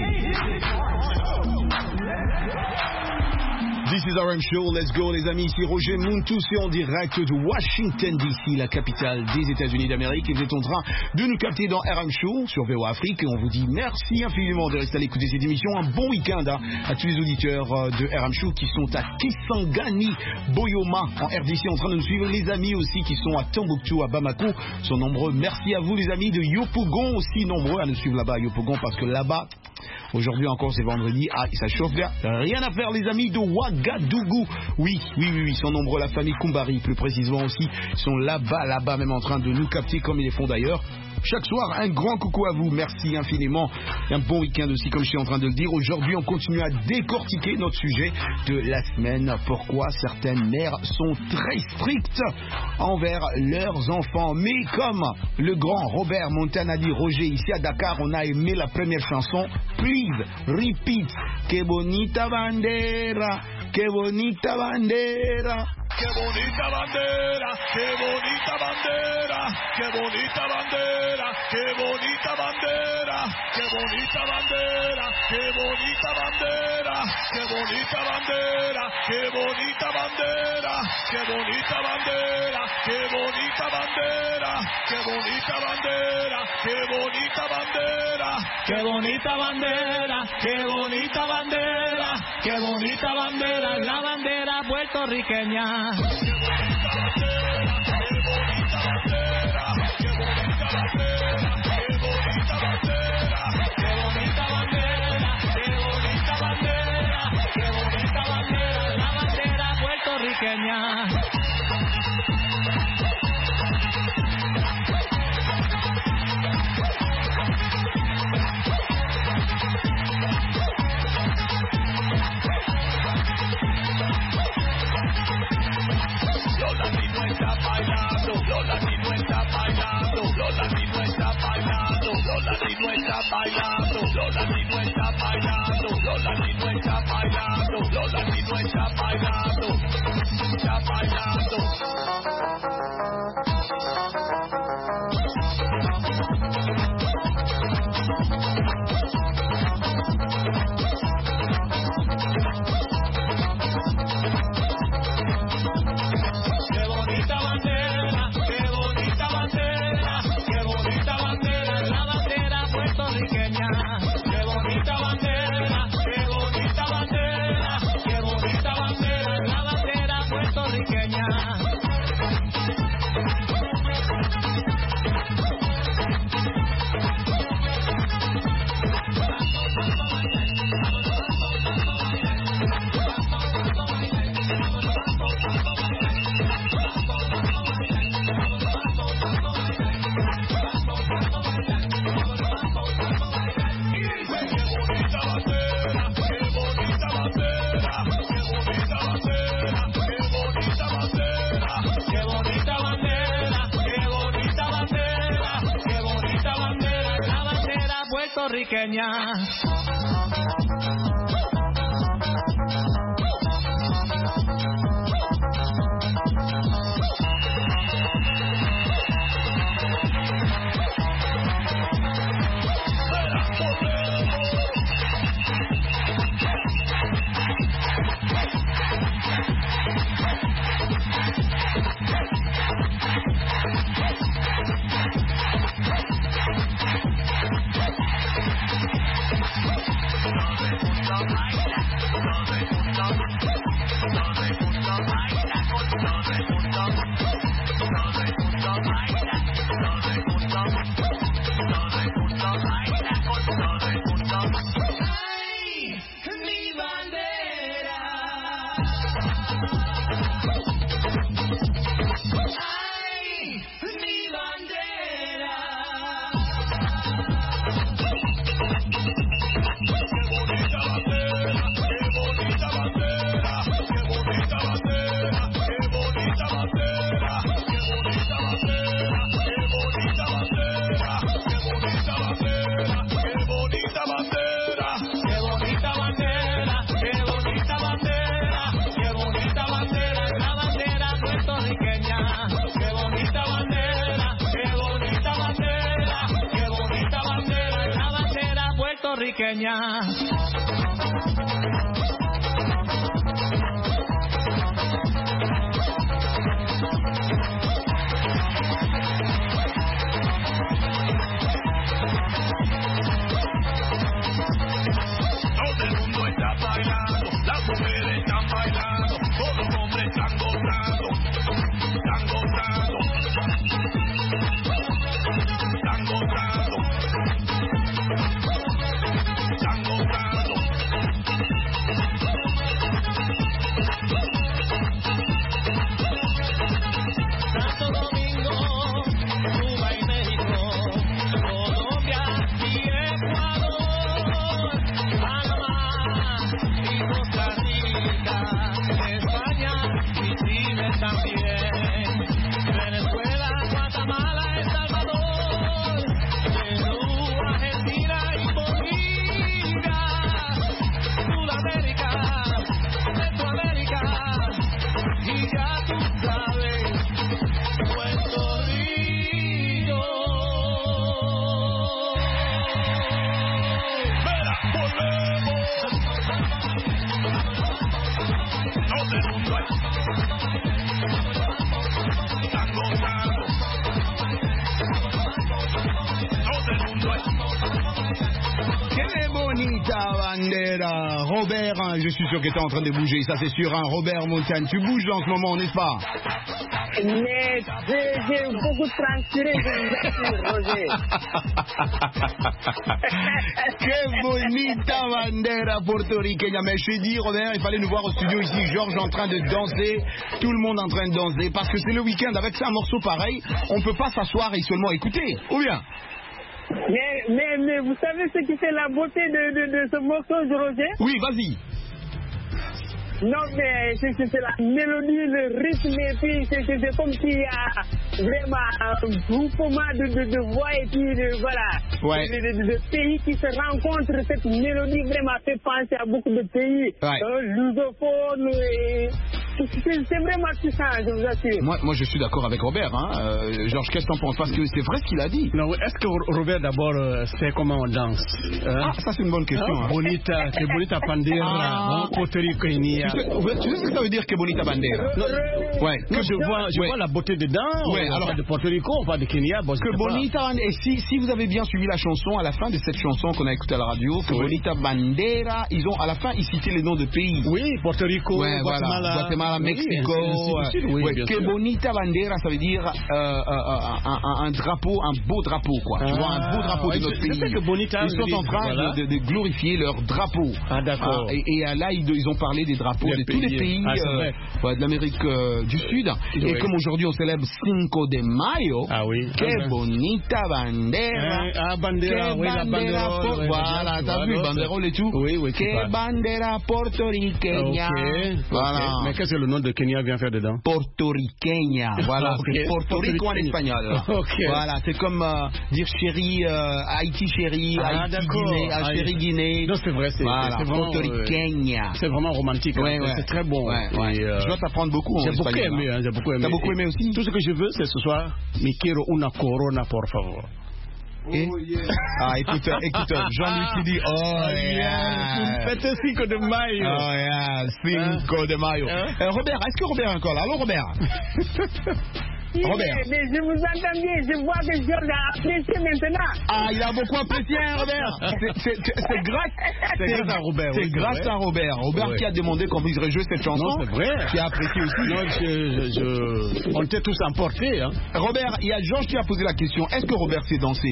This is R M Show, let's go les amis, ici Roger Montou, c'est en direct de Washington D C, la capitale des États-Unis d'Amérique, et vous êtes en train de nous capter dans R M Show sur V O A Afrique, et on vous dit merci infiniment de rester à l'écoute de cette émission, un bon week-end hein, à tous les auditeurs de R M Show qui sont à Kisangani, Boyoma, en R D C, en train de nous suivre, les amis aussi qui sont à Tombouctou, à Bamako, sont nombreux, merci à vous les amis de Yopougon, aussi nombreux à nous suivre là-bas à Yopougon, parce que là-bas, aujourd'hui encore c'est vendredi, ah ça chauffe bien, rien à faire les amis de Ouagadougou, oui, oui, oui, ils sont nombreux, la famille Koumbari plus précisément aussi, ils sont là-bas, là-bas même en train de nous capter comme ils les font d'ailleurs. Chaque soir, un grand coucou à vous, merci infiniment. Et un bon week-end aussi, comme je suis en train de le dire. Aujourd'hui, on continue à décortiquer notre sujet de la semaine. Pourquoi certaines mères sont très strictes envers leurs enfants. Mais comme le grand Robert Montana dit, Roger, ici à Dakar, on a aimé la première chanson. Please, repeat. Que bonita bandera, que bonita bandera. Qué bonita bandera, qué bonita bandera, qué bonita bandera, qué bonita bandera, qué bonita bandera, qué bonita bandera, qué bonita bandera, qué bonita bandera, qué bonita bandera, qué bonita bandera, qué bonita bandera, qué bonita bandera, qué bonita bandera, qué bonita bandera, qué bonita bandera, la bandera puertorriqueña. Qué bonita bandera, qué bonita bandera, qué bonita bandera, qué bonita bandera, qué bonita bandera, qué bonita bandera, qué bonita bandera, la bandera puertorriqueña. Los latinos están bailando, los latinos están bailando. bailando, los latinos están bailando, los latinos están bailando, los latinos están bailando, están bailando. Puertorriqueña. Puertorriqueña. Todo el mundo está bailando, las mujeres están bailando, todos los hombres están gozando, están gozando, están gozando. Robert, je suis sûr que tu es en train de bouger, ça c'est sûr, hein. Robert Montagne, tu bouges en ce moment, n'est-ce pas? Mais j'ai beaucoup transpiré, Roger. Qué bonita bandera puertorriqueña. Mais je t'ai dit, Robert, il fallait nous voir au studio ici, Georges en train de danser, tout le monde en train de danser, parce que c'est le week-end, avec ça, un morceau pareil, on peut pas s'asseoir et seulement écouter, ou bien? Mais, mais, mais vous savez ce qui fait la beauté de, de, de ce morceau, Roger? Oui, vas-y. Non, mais c'est la mélodie, le rythme, et puis c'est comme s'il y a vraiment un groupement de, de, de voix et puis de, voilà, ouais. de, de, de, de pays qui se rencontrent. Cette mélodie vraiment fait penser à beaucoup de pays ouais. euh, lusophones. Et... C'est vraiment puissant, je vous assure. Moi, moi je suis d'accord avec Robert. Hein. Euh, Georges, qu'est-ce que t'en penses? Parce que c'est vrai ce qu'il a dit. Non, est-ce que Robert, d'abord, euh, sait comment on danse hein? Ah, ça c'est une bonne question. Hein? Hein. Bonita, que Bonita Bandera, ah. hein, Puerto Rico, tu sais, tu sais ce que ça veut dire que Bonita Bandera? Non, ouais. Que je vois, je ouais. vois la beauté dedans. Ouais, on alors, parle de Porto Rico, on parle de Kenya. Bon, que Bonita Bandera, et si, si vous avez bien suivi la chanson, à la fin de cette chanson qu'on a écoutée à la radio, que oui. Bonita Bandera, ils ont à la fin, ils citaient les noms de pays. Oui, Porto Rico, ouais, Guatemala, voilà, Guatemala, Mexico. Oui, oui, ouais, que Bonita Bandera, ça veut dire euh, euh, un, un, un drapeau, un beau drapeau, quoi. Ah, tu vois, un beau drapeau ouais, de notre je, pays. Je sais que Bonita, ils sont en train voilà. de, de, de glorifier leur drapeau. Ah, d'accord. Ah, et, et là, ils, ils ont parlé des drapeaux les de pays. tous les pays ah, euh, ouais, de l'Amérique euh, du Sud. Oui. Et comme aujourd'hui, on célèbre Cinco de Mayo. Ah oui. Que ah, Bonita Bandera. Eh, ah, bandera, oui, la bandera. Po- voilà, t'as vu, banderole et tout. Oui, oui. Que bandera portoricaine. Ok. Voilà. Okay. Mais qu'est-ce que le nom de Kenya vient faire dedans? Portoricaine. Voilà, okay. Porto Rico en espagnol. Okay. Voilà, c'est comme euh, dire chéri, euh, Haïti chéri, ah, Haïti Guinée, ah, chéri Guinée. Non, c'est vrai, c'est voilà, portoricaine. Euh, c'est vraiment romantique. Ouais, hein, ouais. C'est très bon. Ouais, ouais. Et, euh, je dois t'apprendre beaucoup en j'ai beaucoup espagnol. Aimé, hein, j'ai beaucoup aimé. T'as beaucoup aimé aussi? Tout ce que je veux, c'est ce soir, me quiero una corona, por favor. Et oh, yeah. Ah, écoute, écoute, Jean-Luc qui dit oh yeah, fête Cinco de Mayo. Oh yeah, Cinco de Mayo. Hein? Euh, Robert, est-ce que Robert est encore là? Allô, Robert? Oui, Robert. Mais je vous entends bien, je vois que Georges a apprécié maintenant. Ah, il a beaucoup apprécié, hein, Robert. C'est, c'est, c'est grâce, c'est grâce à Robert. C'est oui, grâce vrai. à Robert. Robert ouais. qui a demandé qu'on puisse rejouer cette chanson. Non, c'est vrai. Qui a apprécié aussi. Non, je, je, je... on était tous emportés. Hein. Robert, il y a Georges qui a posé la question. Est-ce que Robert sait danser?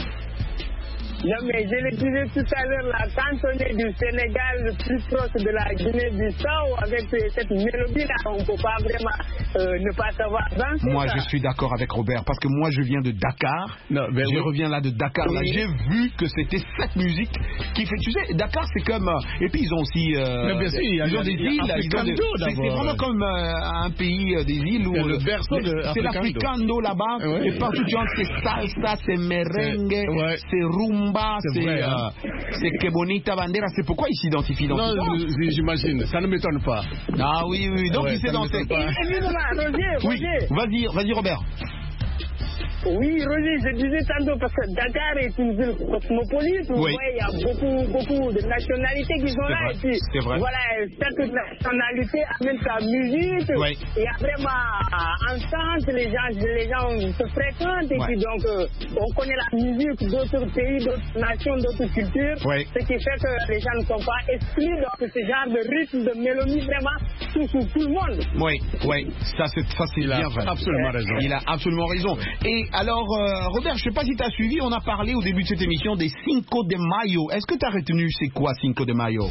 Non, mais je le disais tout à l'heure, la cantonnière du Sénégal, le plus proche de la Guinée-Bissau, avec cette mélodie-là, on ne peut pas vraiment euh, ne pas savoir danser. Moi, ça. je suis d'accord avec Robert, parce que moi, je viens de Dakar. Non, ben je oui. reviens là de Dakar. Là, oui. J'ai vu que c'était cette musique qui fait. Tu sais, Dakar, c'est comme. Et puis, ils ont aussi. Euh, mais bien sûr, ils, ils ont des îles. Ils ont des, c'est, c'est vraiment comme euh, un pays euh, des îles où. C'est le berceau de C'est l'Africando là-bas. Ouais. Et partout, tu entends, c'est salsa, c'est merengue, c'est, ouais. c'est rumba. C'est, c'est, vrai, euh, hein. c'est que Bonita Bandera. C'est pourquoi il s'identifie dans non, tout ça. J'imagine, ça ne m'étonne pas. Ah oui, oui, donc ouais, il sait danser. Oui, vas-y, vas-y Robert. Oui, Roger, je disais tantôt parce que Dakar est une ville cosmopolite où oui. il y a beaucoup, beaucoup de nationalités qui sont c'est là. Vrai. Et puis, c'est vrai. voilà, chaque nationalité amène sa musique. Oui. Il y a vraiment ensemble, les gens, les gens se fréquentent. Et ouais. puis, donc, euh, on connaît la musique d'autres pays, d'autres nations, d'autres cultures. Oui. Ce qui fait que les gens ne sont pas exclus. Donc, ce genre de rythme, de mélodie, vraiment, touche tout le monde. Oui, oui, ça c'est, ça, c'est bien vrai. Absolument raison. Il a absolument raison. Et alors, euh, Robert, je ne sais pas si tu as suivi, on a parlé au début de cette émission des Cinco de Mayo. Est-ce que tu as retenu c'est quoi Cinco de Mayo?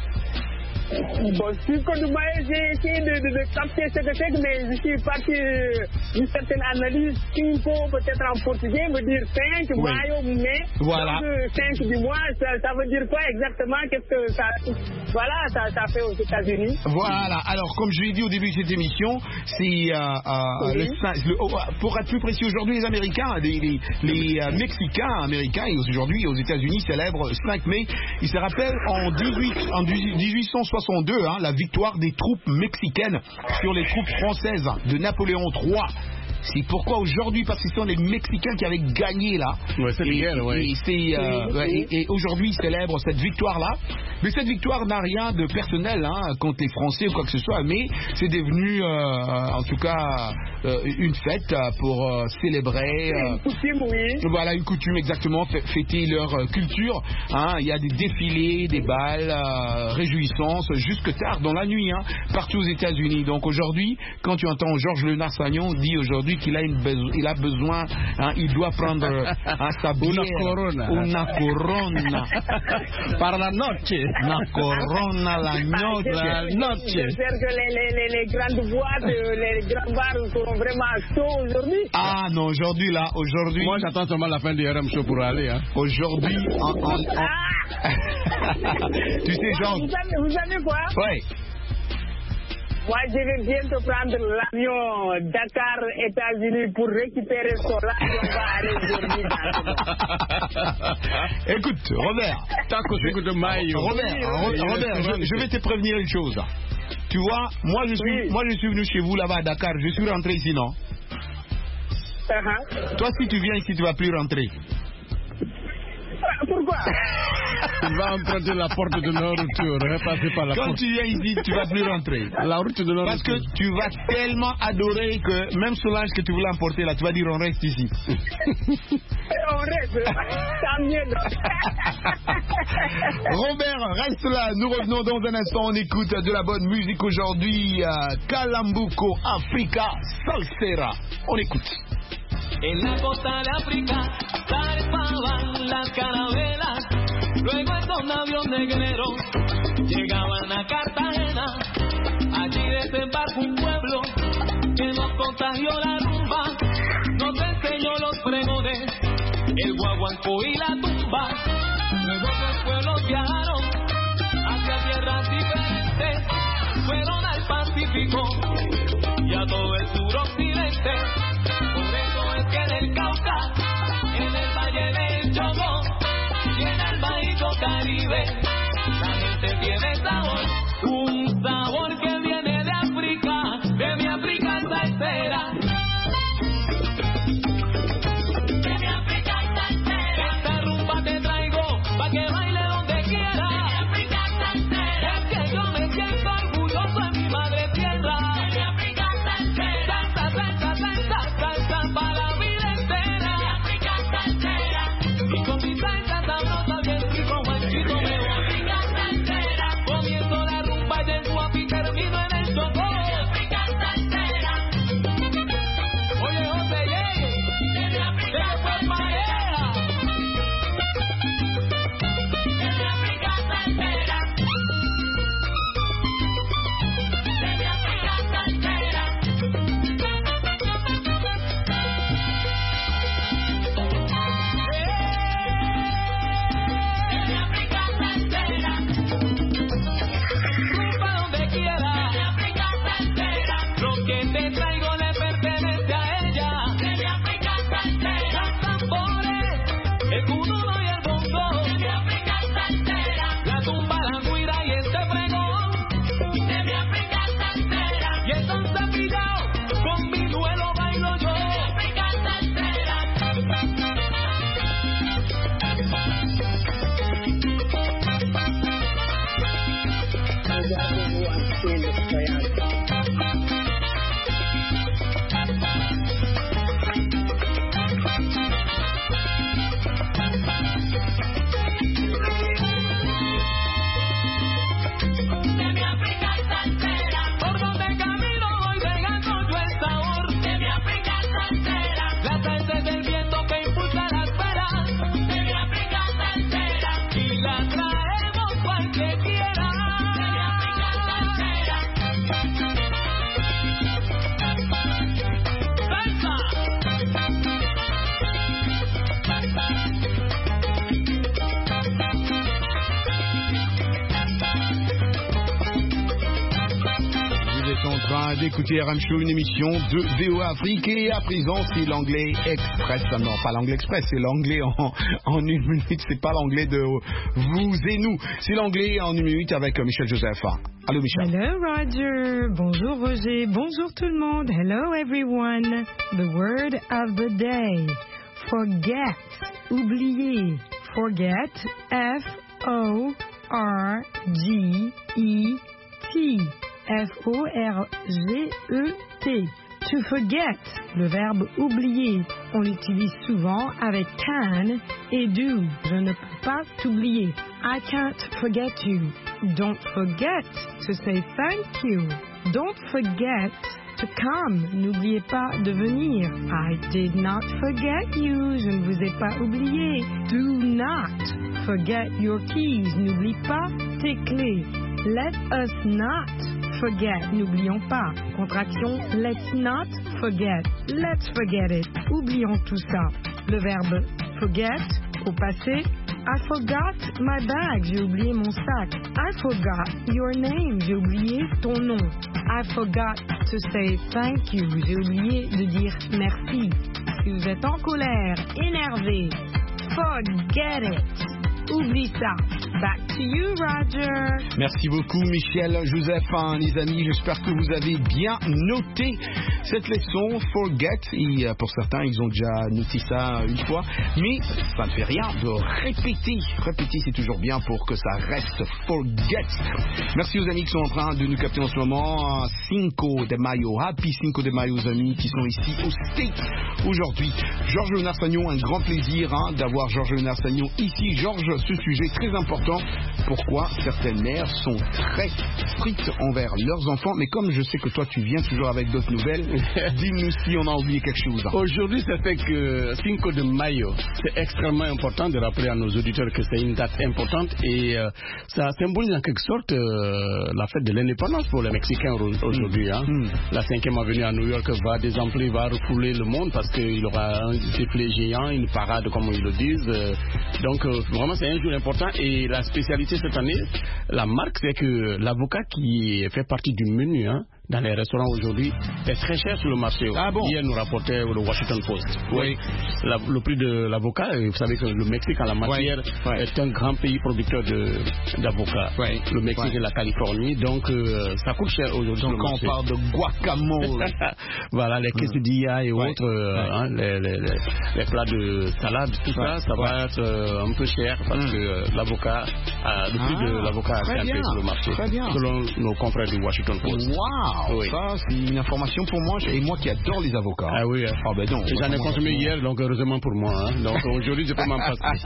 Bon, Cinco de Mayo, j'ai essayé de, de, de capter ce que c'est, mais je suis parti d'une certaine analyse. Cinco, peut-être en portugais, veut dire cinq, oui. Mayo, mai. Voilà. Donc, cinq du mois, ça, ça veut dire quoi exactement? Qu'est-ce que ça, voilà, ça, ça fait aux États-Unis? Voilà. Alors, comme je l'ai dit au début de cette émission, c'est, euh, euh, oui. le, le, pour être plus précis, aujourd'hui, les Américains, les, les, les euh, Mexicains américains, et aujourd'hui, aux États-Unis, célèbrent cinq mai. Ils se rappellent en, dix-huit, en dix-huit cent soixante-deux, hein, la victoire des troupes mexicaines sur les troupes françaises de Napoléon trois. C'est pourquoi aujourd'hui, parce que ce sont les Mexicains qui avaient gagné là. Ouais, c'est et, bien, ouais. et, c'est, euh, ouais, et, et aujourd'hui, ils célèbrent cette victoire-là. Mais cette victoire n'a rien de personnel hein, contre les Français ou quoi que ce soit. Mais c'est devenu, euh, en tout cas, euh, une fête pour euh, célébrer. Euh, une coutume, oui. Voilà, une coutume exactement, fêter leur euh, culture. Hein. Il y a des défilés, des balles, euh, réjouissances, jusque tard dans la nuit, hein, partout aux États-Unis. Donc aujourd'hui, quand tu entends Georges Lenard-Sagnon dit aujourd'hui qu'il a, une beso- il a besoin, hein, il doit prendre hein, sa bière, una corona, una corona, par la noche, una corona la noche, la noche. J'espère que les, les, les, les grandes boîtes, les grands bars sont vraiment chauds aujourd'hui. Ah non, aujourd'hui là, aujourd'hui. Moi j'attends seulement la fin du R M Show pour aller. Hein. Aujourd'hui, en, en, en... Ah tu sais, Jean. Vous savez, vous savez quoi? Ouais. moi je vais bientôt prendre l'avion Dakar, États-Unis pour récupérer son argent. On va aller dormir dans Écoute, Robert, je, Robert, Robert, Robert je, je vais te prévenir une chose. Tu vois, moi je suis, oui. moi je suis venu chez vous là-bas à Dakar, je suis rentré ici, non? Uh-huh. Toi, si tu viens ici, tu vas plus rentrer. Pourquoi? Tu vas emprunter la porte de non-retour, hein, passer par la Quand porte. tu viens ici, tu vas plus rentrer. La route de non-retour. Parce que tu vas tellement adorer que même Solange que tu voulais emporter là, tu vas dire on reste ici. On reste, tant mieux. Robert, reste là. Nous revenons dans un instant. On écoute de la bonne musique aujourd'hui. Uh, Calambuco Africa Salsera. On écoute. En la costa de África zarpaban las carabelas, luego en dos navios negreros llegaban a Cartagena. Allí desembarcó un pueblo que nos contagió la rumba, nos enseñó los pregones, el guaguancó y la tumba. Luego los pueblos viajaron hacia tierras diferentes, fueron al Pacífico y a todo el suroccidente. En el Cauca, en el Valle del Chocó y en el Bajío Caribe, la gente tiene sabor, un sabor que viene de África, de mi África salsera. De mi África salsera. Esta rumba te traigo pa' que baile donde quiera. De mi África salsera. Es que yo me siento orgulloso en mi madre tierra. De mi África salsera. Salsa, salsa, salsa, salsa para la vida. Comienzo la rumba y el guapi termino en el Chocó. d'écouter R M Show, une émission de V O A Afrique. Et à présent, c'est l'anglais express. Non, pas l'anglais express, c'est l'anglais en, en une minute. C'est pas l'anglais de vous et nous. C'est l'anglais en une minute avec Michel Joseph. Allô, Michel. Hello, Roger. Bonjour, Roger. Bonjour, tout le monde. Hello, everyone. The word of the day. Forget. Oublier. Forget. F O R G E T. F O R G E T. To forget, le verbe oublier. On l'utilise souvent avec can et do. Je ne peux pas t'oublier. I can't forget you. Don't forget to say thank you. Don't forget to come. N'oubliez pas de venir. I did not forget you. Je ne vous ai pas oublié. Do not forget your keys. N'oublie pas tes clés. Let us not forget. N'oublions pas. Contraction let's not forget. Let's forget it. Oublions tout ça. Le verbe forget au passé. I forgot my bag. J'ai oublié mon sac. I forgot your name. J'ai oublié ton nom. I forgot to say thank you. J'ai oublié de dire merci. Si vous êtes en colère, énervé, forget it. Oublie ça. Back to you, Roger. Merci beaucoup, Michel, Joseph, hein, les amis. J'espère que vous avez bien noté cette leçon, forget. Et pour certains, ils ont déjà noté ça une fois. Mais ça ne fait rien de répéter. Répéter, c'est toujours bien pour que ça reste forget. Merci aux amis qui sont en train de nous capter en ce moment. Cinco de Mayo. Happy Cinco de Mayo aux amis qui sont ici au States aujourd'hui. Georges Léonard Sagnon, un grand plaisir hein, d'avoir Georges Léonard Sagnon ici. Georges, ce sujet très important. Pourquoi certaines mères sont très strictes envers leurs enfants. Mais comme je sais que toi tu viens toujours avec d'autres nouvelles, dis-nous si on a oublié quelque chose. Aujourd'hui, c'est fait que Cinco de Mayo, c'est extrêmement important de rappeler à nos auditeurs que c'est une date importante et euh, ça symbolise en quelque sorte euh, la fête de l'indépendance pour les Mexicains aujourd'hui. Hein. Mm. La cinquième avenue à New York va désemplir, va refouler le monde parce qu'il y aura un défilé géant, une parade comme ils le disent. Donc euh, vraiment c'est un jour important et la spécialité cette année, la marque, c'est que l'avocat qui fait partie du menu, hein, dans les restaurants aujourd'hui, est très cher sur le marché. Ah bon? Hier, nous rapportait le Washington Post. Oui. La, le prix de l'avocat, vous savez que le Mexique, en la matière, oui. est un grand pays producteur d'avocats. Oui. Le Mexique oui. et la Californie, donc euh, ça coûte cher aujourd'hui. Donc quand on parle de guacamole, voilà, les quesadillas et oui. autres, euh, oui. hein, les, les, les, les plats de salade, tout oui. ça, ça oui. va être euh, un peu cher parce mm. que euh, l'avocat, euh, le prix ah, de l'avocat a grimpé sur le marché, selon nos confrères du Washington Post. Wow. Oui. Ça, c'est une information pour moi, et moi qui adore les avocats. Ah oui, ah, ben non, j'en ai consommé hier, donc heureusement pour moi. Hein. Donc aujourd'hui, je peux m'en passer.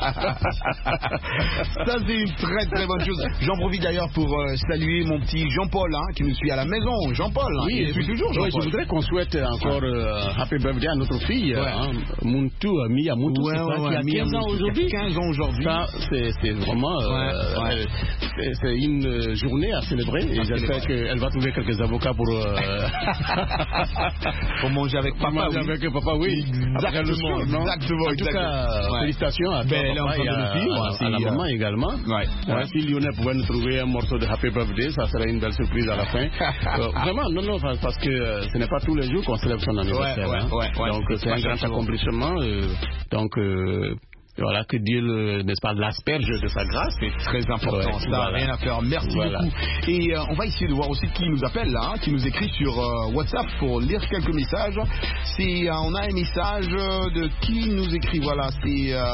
Ça, c'est une très très bonne chose. J'en profite d'ailleurs pour euh, saluer mon petit Jean-Paul, hein, qui nous suit à la maison. Jean-Paul, hein, oui, il suit toujours Jean-Paul. Oui, je voudrais qu'on souhaite encore euh, Happy Birthday à notre fille, ouais. hein, Muntu, Mia Muntu, ouais, ouais, ouais, qui a quinze ans aujourd'hui. quinze ans aujourd'hui. Ça, c'est vraiment euh, ouais, ouais. c'est une journée à célébrer. Et j'espère qu'elle va trouver quelques avocats pour euh, pour manger avec papa. Manger oui. avec papa, oui. Exactement. Non exactement. En tout cas, ouais. félicitations à, ben, papa et à, à, à la maman euh... également. Ouais. Ouais. Si Lionel pouvait nous trouver un morceau de Happy Birthday, ça serait une belle surprise à la fin. euh, vraiment, non, non, parce que euh, ce n'est pas tous les jours qu'on célèbre son anniversaire. Ouais, hein. ouais, ouais, donc c'est un grand accomplissement. Euh, donc euh, voilà, que Dieu, n'est-ce pas, l'asperge de sa grâce. C'est très important, ouais, ça n'a voilà. rien à faire. Merci voilà. beaucoup. Et euh, on va essayer de voir aussi qui nous appelle là, hein, qui nous écrit sur euh, WhatsApp pour lire quelques messages. C'est, euh, on a un message de qui nous écrit, voilà, c'est euh,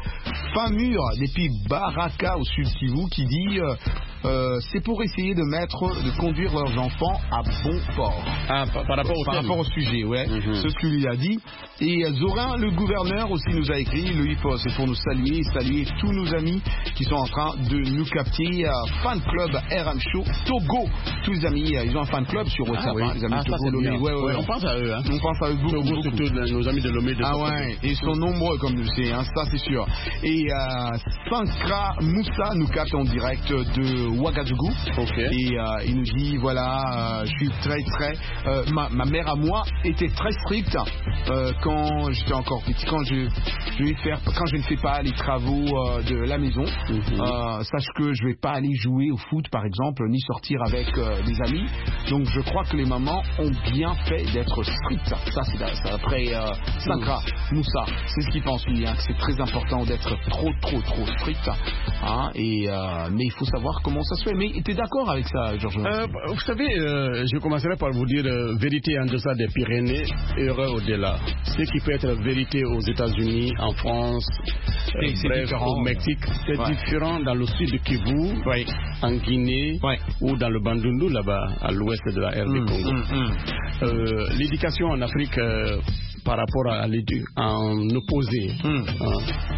Famur, depuis Baraka au sud Kivu, qui dit euh, euh, c'est pour essayer de mettre, de conduire leurs enfants à bon port. Ah, par, par, rapport, au par rapport au sujet, ouais. Mm-hmm. C'est ce qu'il lui a dit. Et Zorin, le gouverneur, aussi nous a écrit, le hip-hop, c'est pour nous saluer et saluer tous nos amis qui sont en train de nous capter. Fan Club R M Show Togo. Tous les amis, ils ont un fan club sur WhatsApp. Ah, oui. hein, les amis ah, Togo, Lomé. Ouais, ouais, ouais. On pense à eux. Hein. On pense à eux beaucoup. Togo, beaucoup. surtout nos amis de Lomé. De ah ouais, et ils sont nombreux comme nous c'est, hein, ça c'est sûr. Et euh, Sankra Moussa nous capte en direct de Ouagadougou. Okay. Et euh, il nous dit voilà, euh, je suis très très. Euh, ma, ma mère à moi était très stricte euh, quand j'étais encore petit. Quand je, je vais faire, quand je ne fais pas les travaux euh, de la maison, mm-hmm. euh, sache que je vais pas aller jouer au foot par exemple, ni sortir avec euh, des amis. Donc je crois que les mamans ont bien fait d'être strictes. Ça c'est après euh, Sankra mm. Moussa, c'est ce qu'il pense lui, hein, que c'est très important d'être trop trop trop strict. Hein, et euh, mais il faut savoir comment ça se fait. Mais tu es d'accord avec ça, Georges? euh, Vous savez, euh, je commencerai par vous dire euh, vérité en deçà des Pyrénées, erreur au-delà. Ce qui peut être vérité aux États-Unis, en France, euh, bref, au Mexique, c'est ouais. différent dans le sud de Kivu, ouais. en Guinée ouais. ou dans le Bandundu, là-bas, à l'ouest de la R D mmh, Congo. Mmh, mmh. Euh, L'éducation en Afrique, euh, par rapport à l'éducation, en opposé mmh. hein,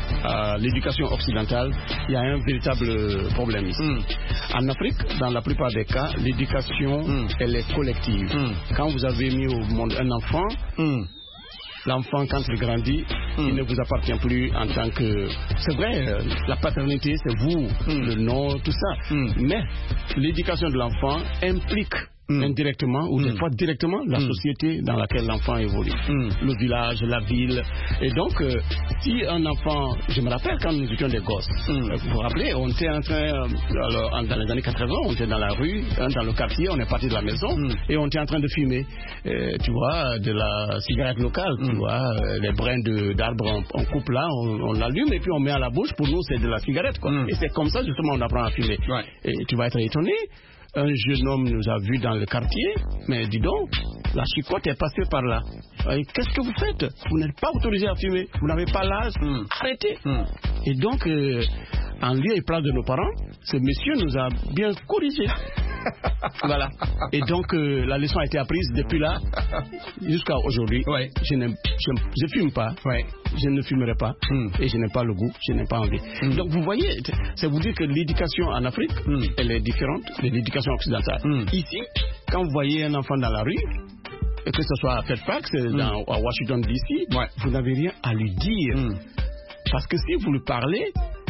à l'éducation occidentale, il y a un véritable problème ici. Mmh. En Afrique, dans la plupart des cas, l'éducation, mmh. elle est collective. Mmh. Quand vous avez mis au monde un enfant, mmh. l'enfant, quand il grandit, mm. il ne vous appartient plus en tant que... C'est vrai, euh, la paternité, c'est vous, mm. le nom, tout ça. Mm. Mais l'éducation de l'enfant implique mm. indirectement ou mm. des fois directement la mm. société dans laquelle l'enfant évolue. Mm. Le village, la ville. Et donc, euh, si un enfant... Je me rappelle quand nous étions des gosses. Mm. Vous vous rappelez, on était en train... Euh, alors, dans les années quatre-vingts, on était dans la rue, hein, dans le quartier, on est parti de la maison mm. et on était en train de fumer. Euh, tu vois, de la cigarette locale, mm. tu vois, euh, les brins d'arbres, on, on coupe là, on, on l'allume et puis on met à la bouche. Pour nous, c'est de la cigarette, quoi. Mm. Et c'est comme ça, justement, on apprend à fumer. Ouais. Et tu vas être étonné. Un jeune homme nous a vus dans le quartier, mais dis donc, la chicotte est passée par là. Qu'est-ce que vous faites? Vous n'êtes pas autorisé à fumer, vous n'avez pas l'âge, mm. arrêtez. Mm. Et donc, euh, en lieu et place de nos parents, ce monsieur nous a bien corrigé. Voilà. Et donc, euh, la leçon a été apprise depuis là jusqu'à aujourd'hui. Ouais. Je ne je, je fume pas. Ouais. Je ne fumerai pas. Mm. Et je n'ai pas le goût. Je n'ai pas envie. Mm. Donc, vous voyez, c'est vous dire que l'éducation en Afrique, mm. elle est différente de l'éducation occidentale. Mm. Ici, quand vous voyez un enfant dans la rue, que ce soit à Fairfax, mm. dans, à Washington D C, ouais. vous n'avez rien à lui dire. Mm. Parce que si vous lui parlez,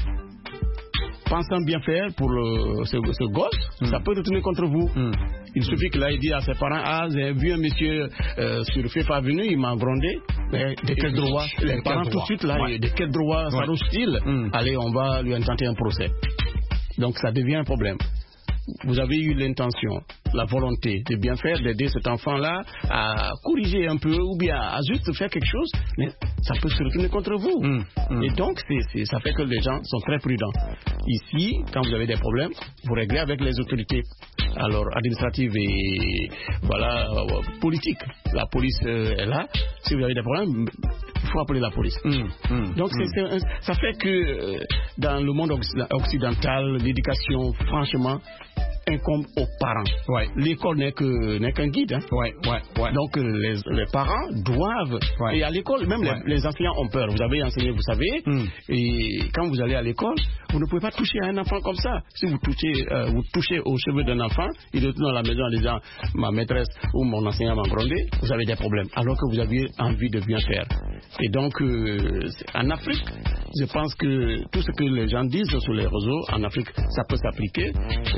pensant bien faire pour le, ce, ce gosse, mm. ça peut retourner contre vous. Mm. Il suffit que là, il dit à ses parents, ah, j'ai vu un monsieur euh, sur Fifth Avenue, il m'a grondé. Mais de quel droit? Les parents tout de suite, là, ouais. de quel droit? Ça hostile. Mm. Allez, on va lui intenter un procès. Donc, ça devient un problème. Vous avez eu l'intention, la volonté de bien faire, d'aider cet enfant-là à corriger un peu ou bien à juste faire quelque chose, mais ça peut se retourner contre vous. Mmh, mmh. Et donc, c'est, c'est, ça fait que les gens sont très prudents. Ici, quand vous avez des problèmes, vous réglez avec les autorités, alors administratives et voilà, euh, politiques. La police euh, est là. Si vous avez des problèmes, il faut appeler la police. Mmh, mmh, Donc, mmh. C'est, c'est, ça fait que euh, dans le monde occidental, l'éducation, franchement, incombe aux parents. Ouais. L'école n'est, que, n'est qu'un guide. Hein. Ouais, ouais, ouais. Donc les, les parents doivent. Ouais. Et à l'école, même ouais. les, les enseignants ont peur. Vous avez enseigné, vous savez. Mm. Et quand vous allez à l'école, vous ne pouvez pas toucher à un enfant comme ça. Si vous touchez, euh, vous touchez aux cheveux d'un enfant, il retourne à la maison en disant ma maîtresse ou mon enseignant m'a grondé, vous avez des problèmes. Alors que vous aviez envie de bien faire. Et donc, euh, en Afrique, je pense que tout ce que les gens disent sur les réseaux, en Afrique, ça peut s'appliquer.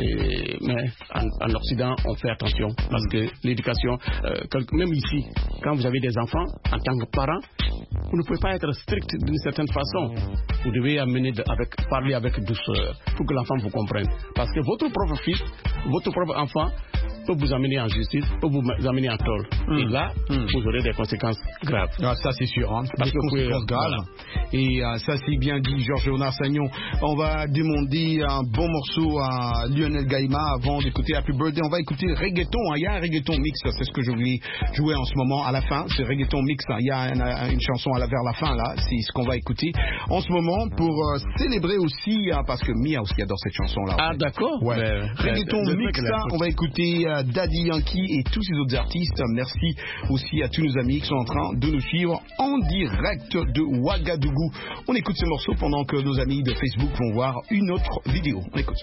Et, mais en, en Occident, on fait attention. Parce mm. que l'éducation, euh, même ici, quand vous avez des enfants, en tant que parent, vous ne pouvez pas être strict d'une certaine façon. Vous devez amener de, avec, parler avec douceur pour que l'enfant vous comprenne. Parce que votre propre fils, votre propre enfant, peut vous amener en justice, peut vous amener en tort. Mm. Et là, mm. vous aurez des conséquences graves. Ah, ça, c'est sûr. Hein. Des conséquences graves. Voilà. Et euh, ça, c'est bien dit, Georges-Léonard Sagnon. On va demander un bon morceau à Lionel Gaïma avant d'écouter Happy Birthday. On va écouter reggaeton. Hein. Il y a un reggaeton mix, c'est ce que je voulais jouer en ce moment à la fin. C'est reggaeton mix. Hein. Il y a une, une chanson à la, vers la fin, là. C'est ce qu'on va écouter en ce moment pour euh, célébrer aussi, hein, parce que Mia aussi adore cette chanson-là. Ah, d'accord. Ouais. Mais, reggaeton mais, mix, hein. On va écouter euh, Daddy Yankee et tous ces autres artistes. Merci aussi à tous nos amis qui sont en train de nous suivre en direct de Ouagadougou. On écoute ce morceau pendant que nos amis de Facebook vont voir une autre vidéo. On écoute.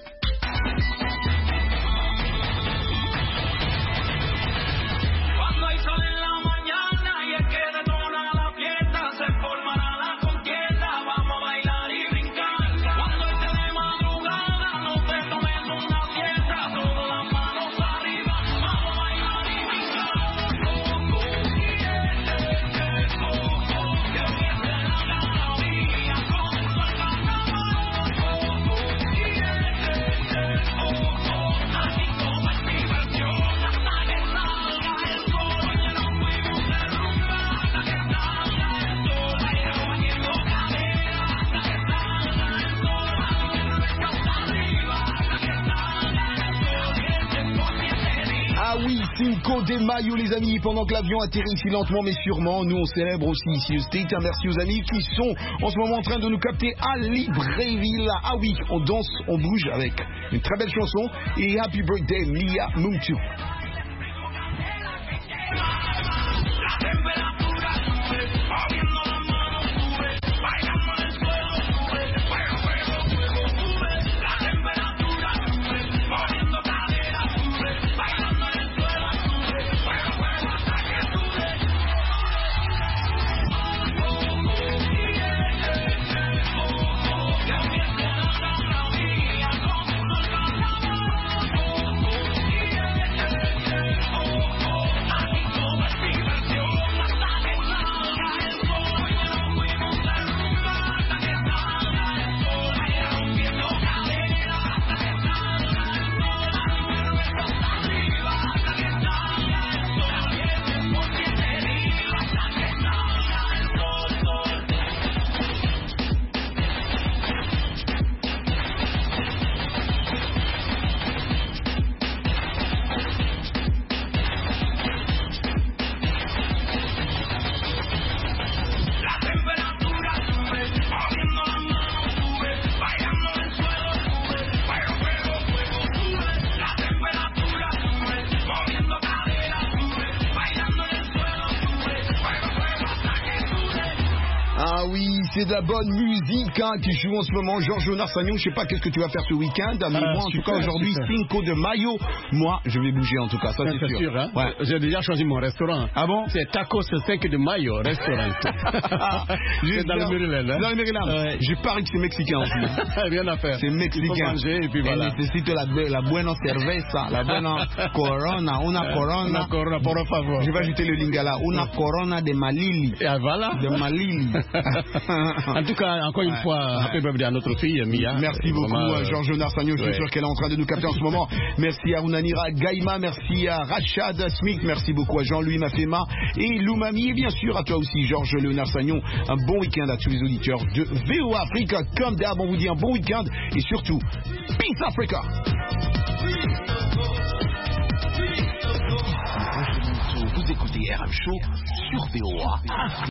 Cinco de Mayo, les amis, pendant que l'avion atterrit si lentement mais sûrement, nous on célèbre aussi ici au State. Merci aux amis qui sont en ce moment en train de nous capter à Libreville. Ah oui, on danse, on bouge avec une très belle chanson et Happy Birthday Mia Muntu. Ah oui, c'est de la bonne musique hein, qui joue en ce moment. Georges Narsagnon, je sais pas qu'est-ce que tu vas faire ce week-end, mais ah, moi en super, tout cas aujourd'hui, Cinco de Mayo, moi je vais bouger en tout cas, ça c'est, c'est sûr. sûr hein? Ouais. J'ai déjà choisi mon restaurant. Ah bon? C'est Tacos cinq de Mayo restaurant. C'est dans le Maryland. Hein? Dans le Maryland. Ouais. J'ai parié que c'est mexicain aussi. Rien à faire. C'est mexicain. Il faut manger et puis voilà. Il nécessite la, la buena cerveza, la buena corona, una corona. Una corona, por favor. Je vais ajouter le lingala, una corona de Malili. Et voilà. De Malili. En tout cas, encore une ouais, fois, ouais. happy birthday à notre fille Mia. Merci beaucoup, vraiment, euh, Georges Narsagnon. Je suis ouais. sûr qu'elle est en train de nous capter en ce moment. Merci à Runanira Gaïma, merci à Rachad Smith, merci beaucoup à Jean-Louis Mafema et Loumami. Et bien sûr, à toi aussi, Georges Léonard Sagnon. Un bon week-end à tous les auditeurs de V O A Africa. Comme d'hab, on vous dit un bon week-end et surtout, Peace Africa. Vous écoutez R M Show sur V O A.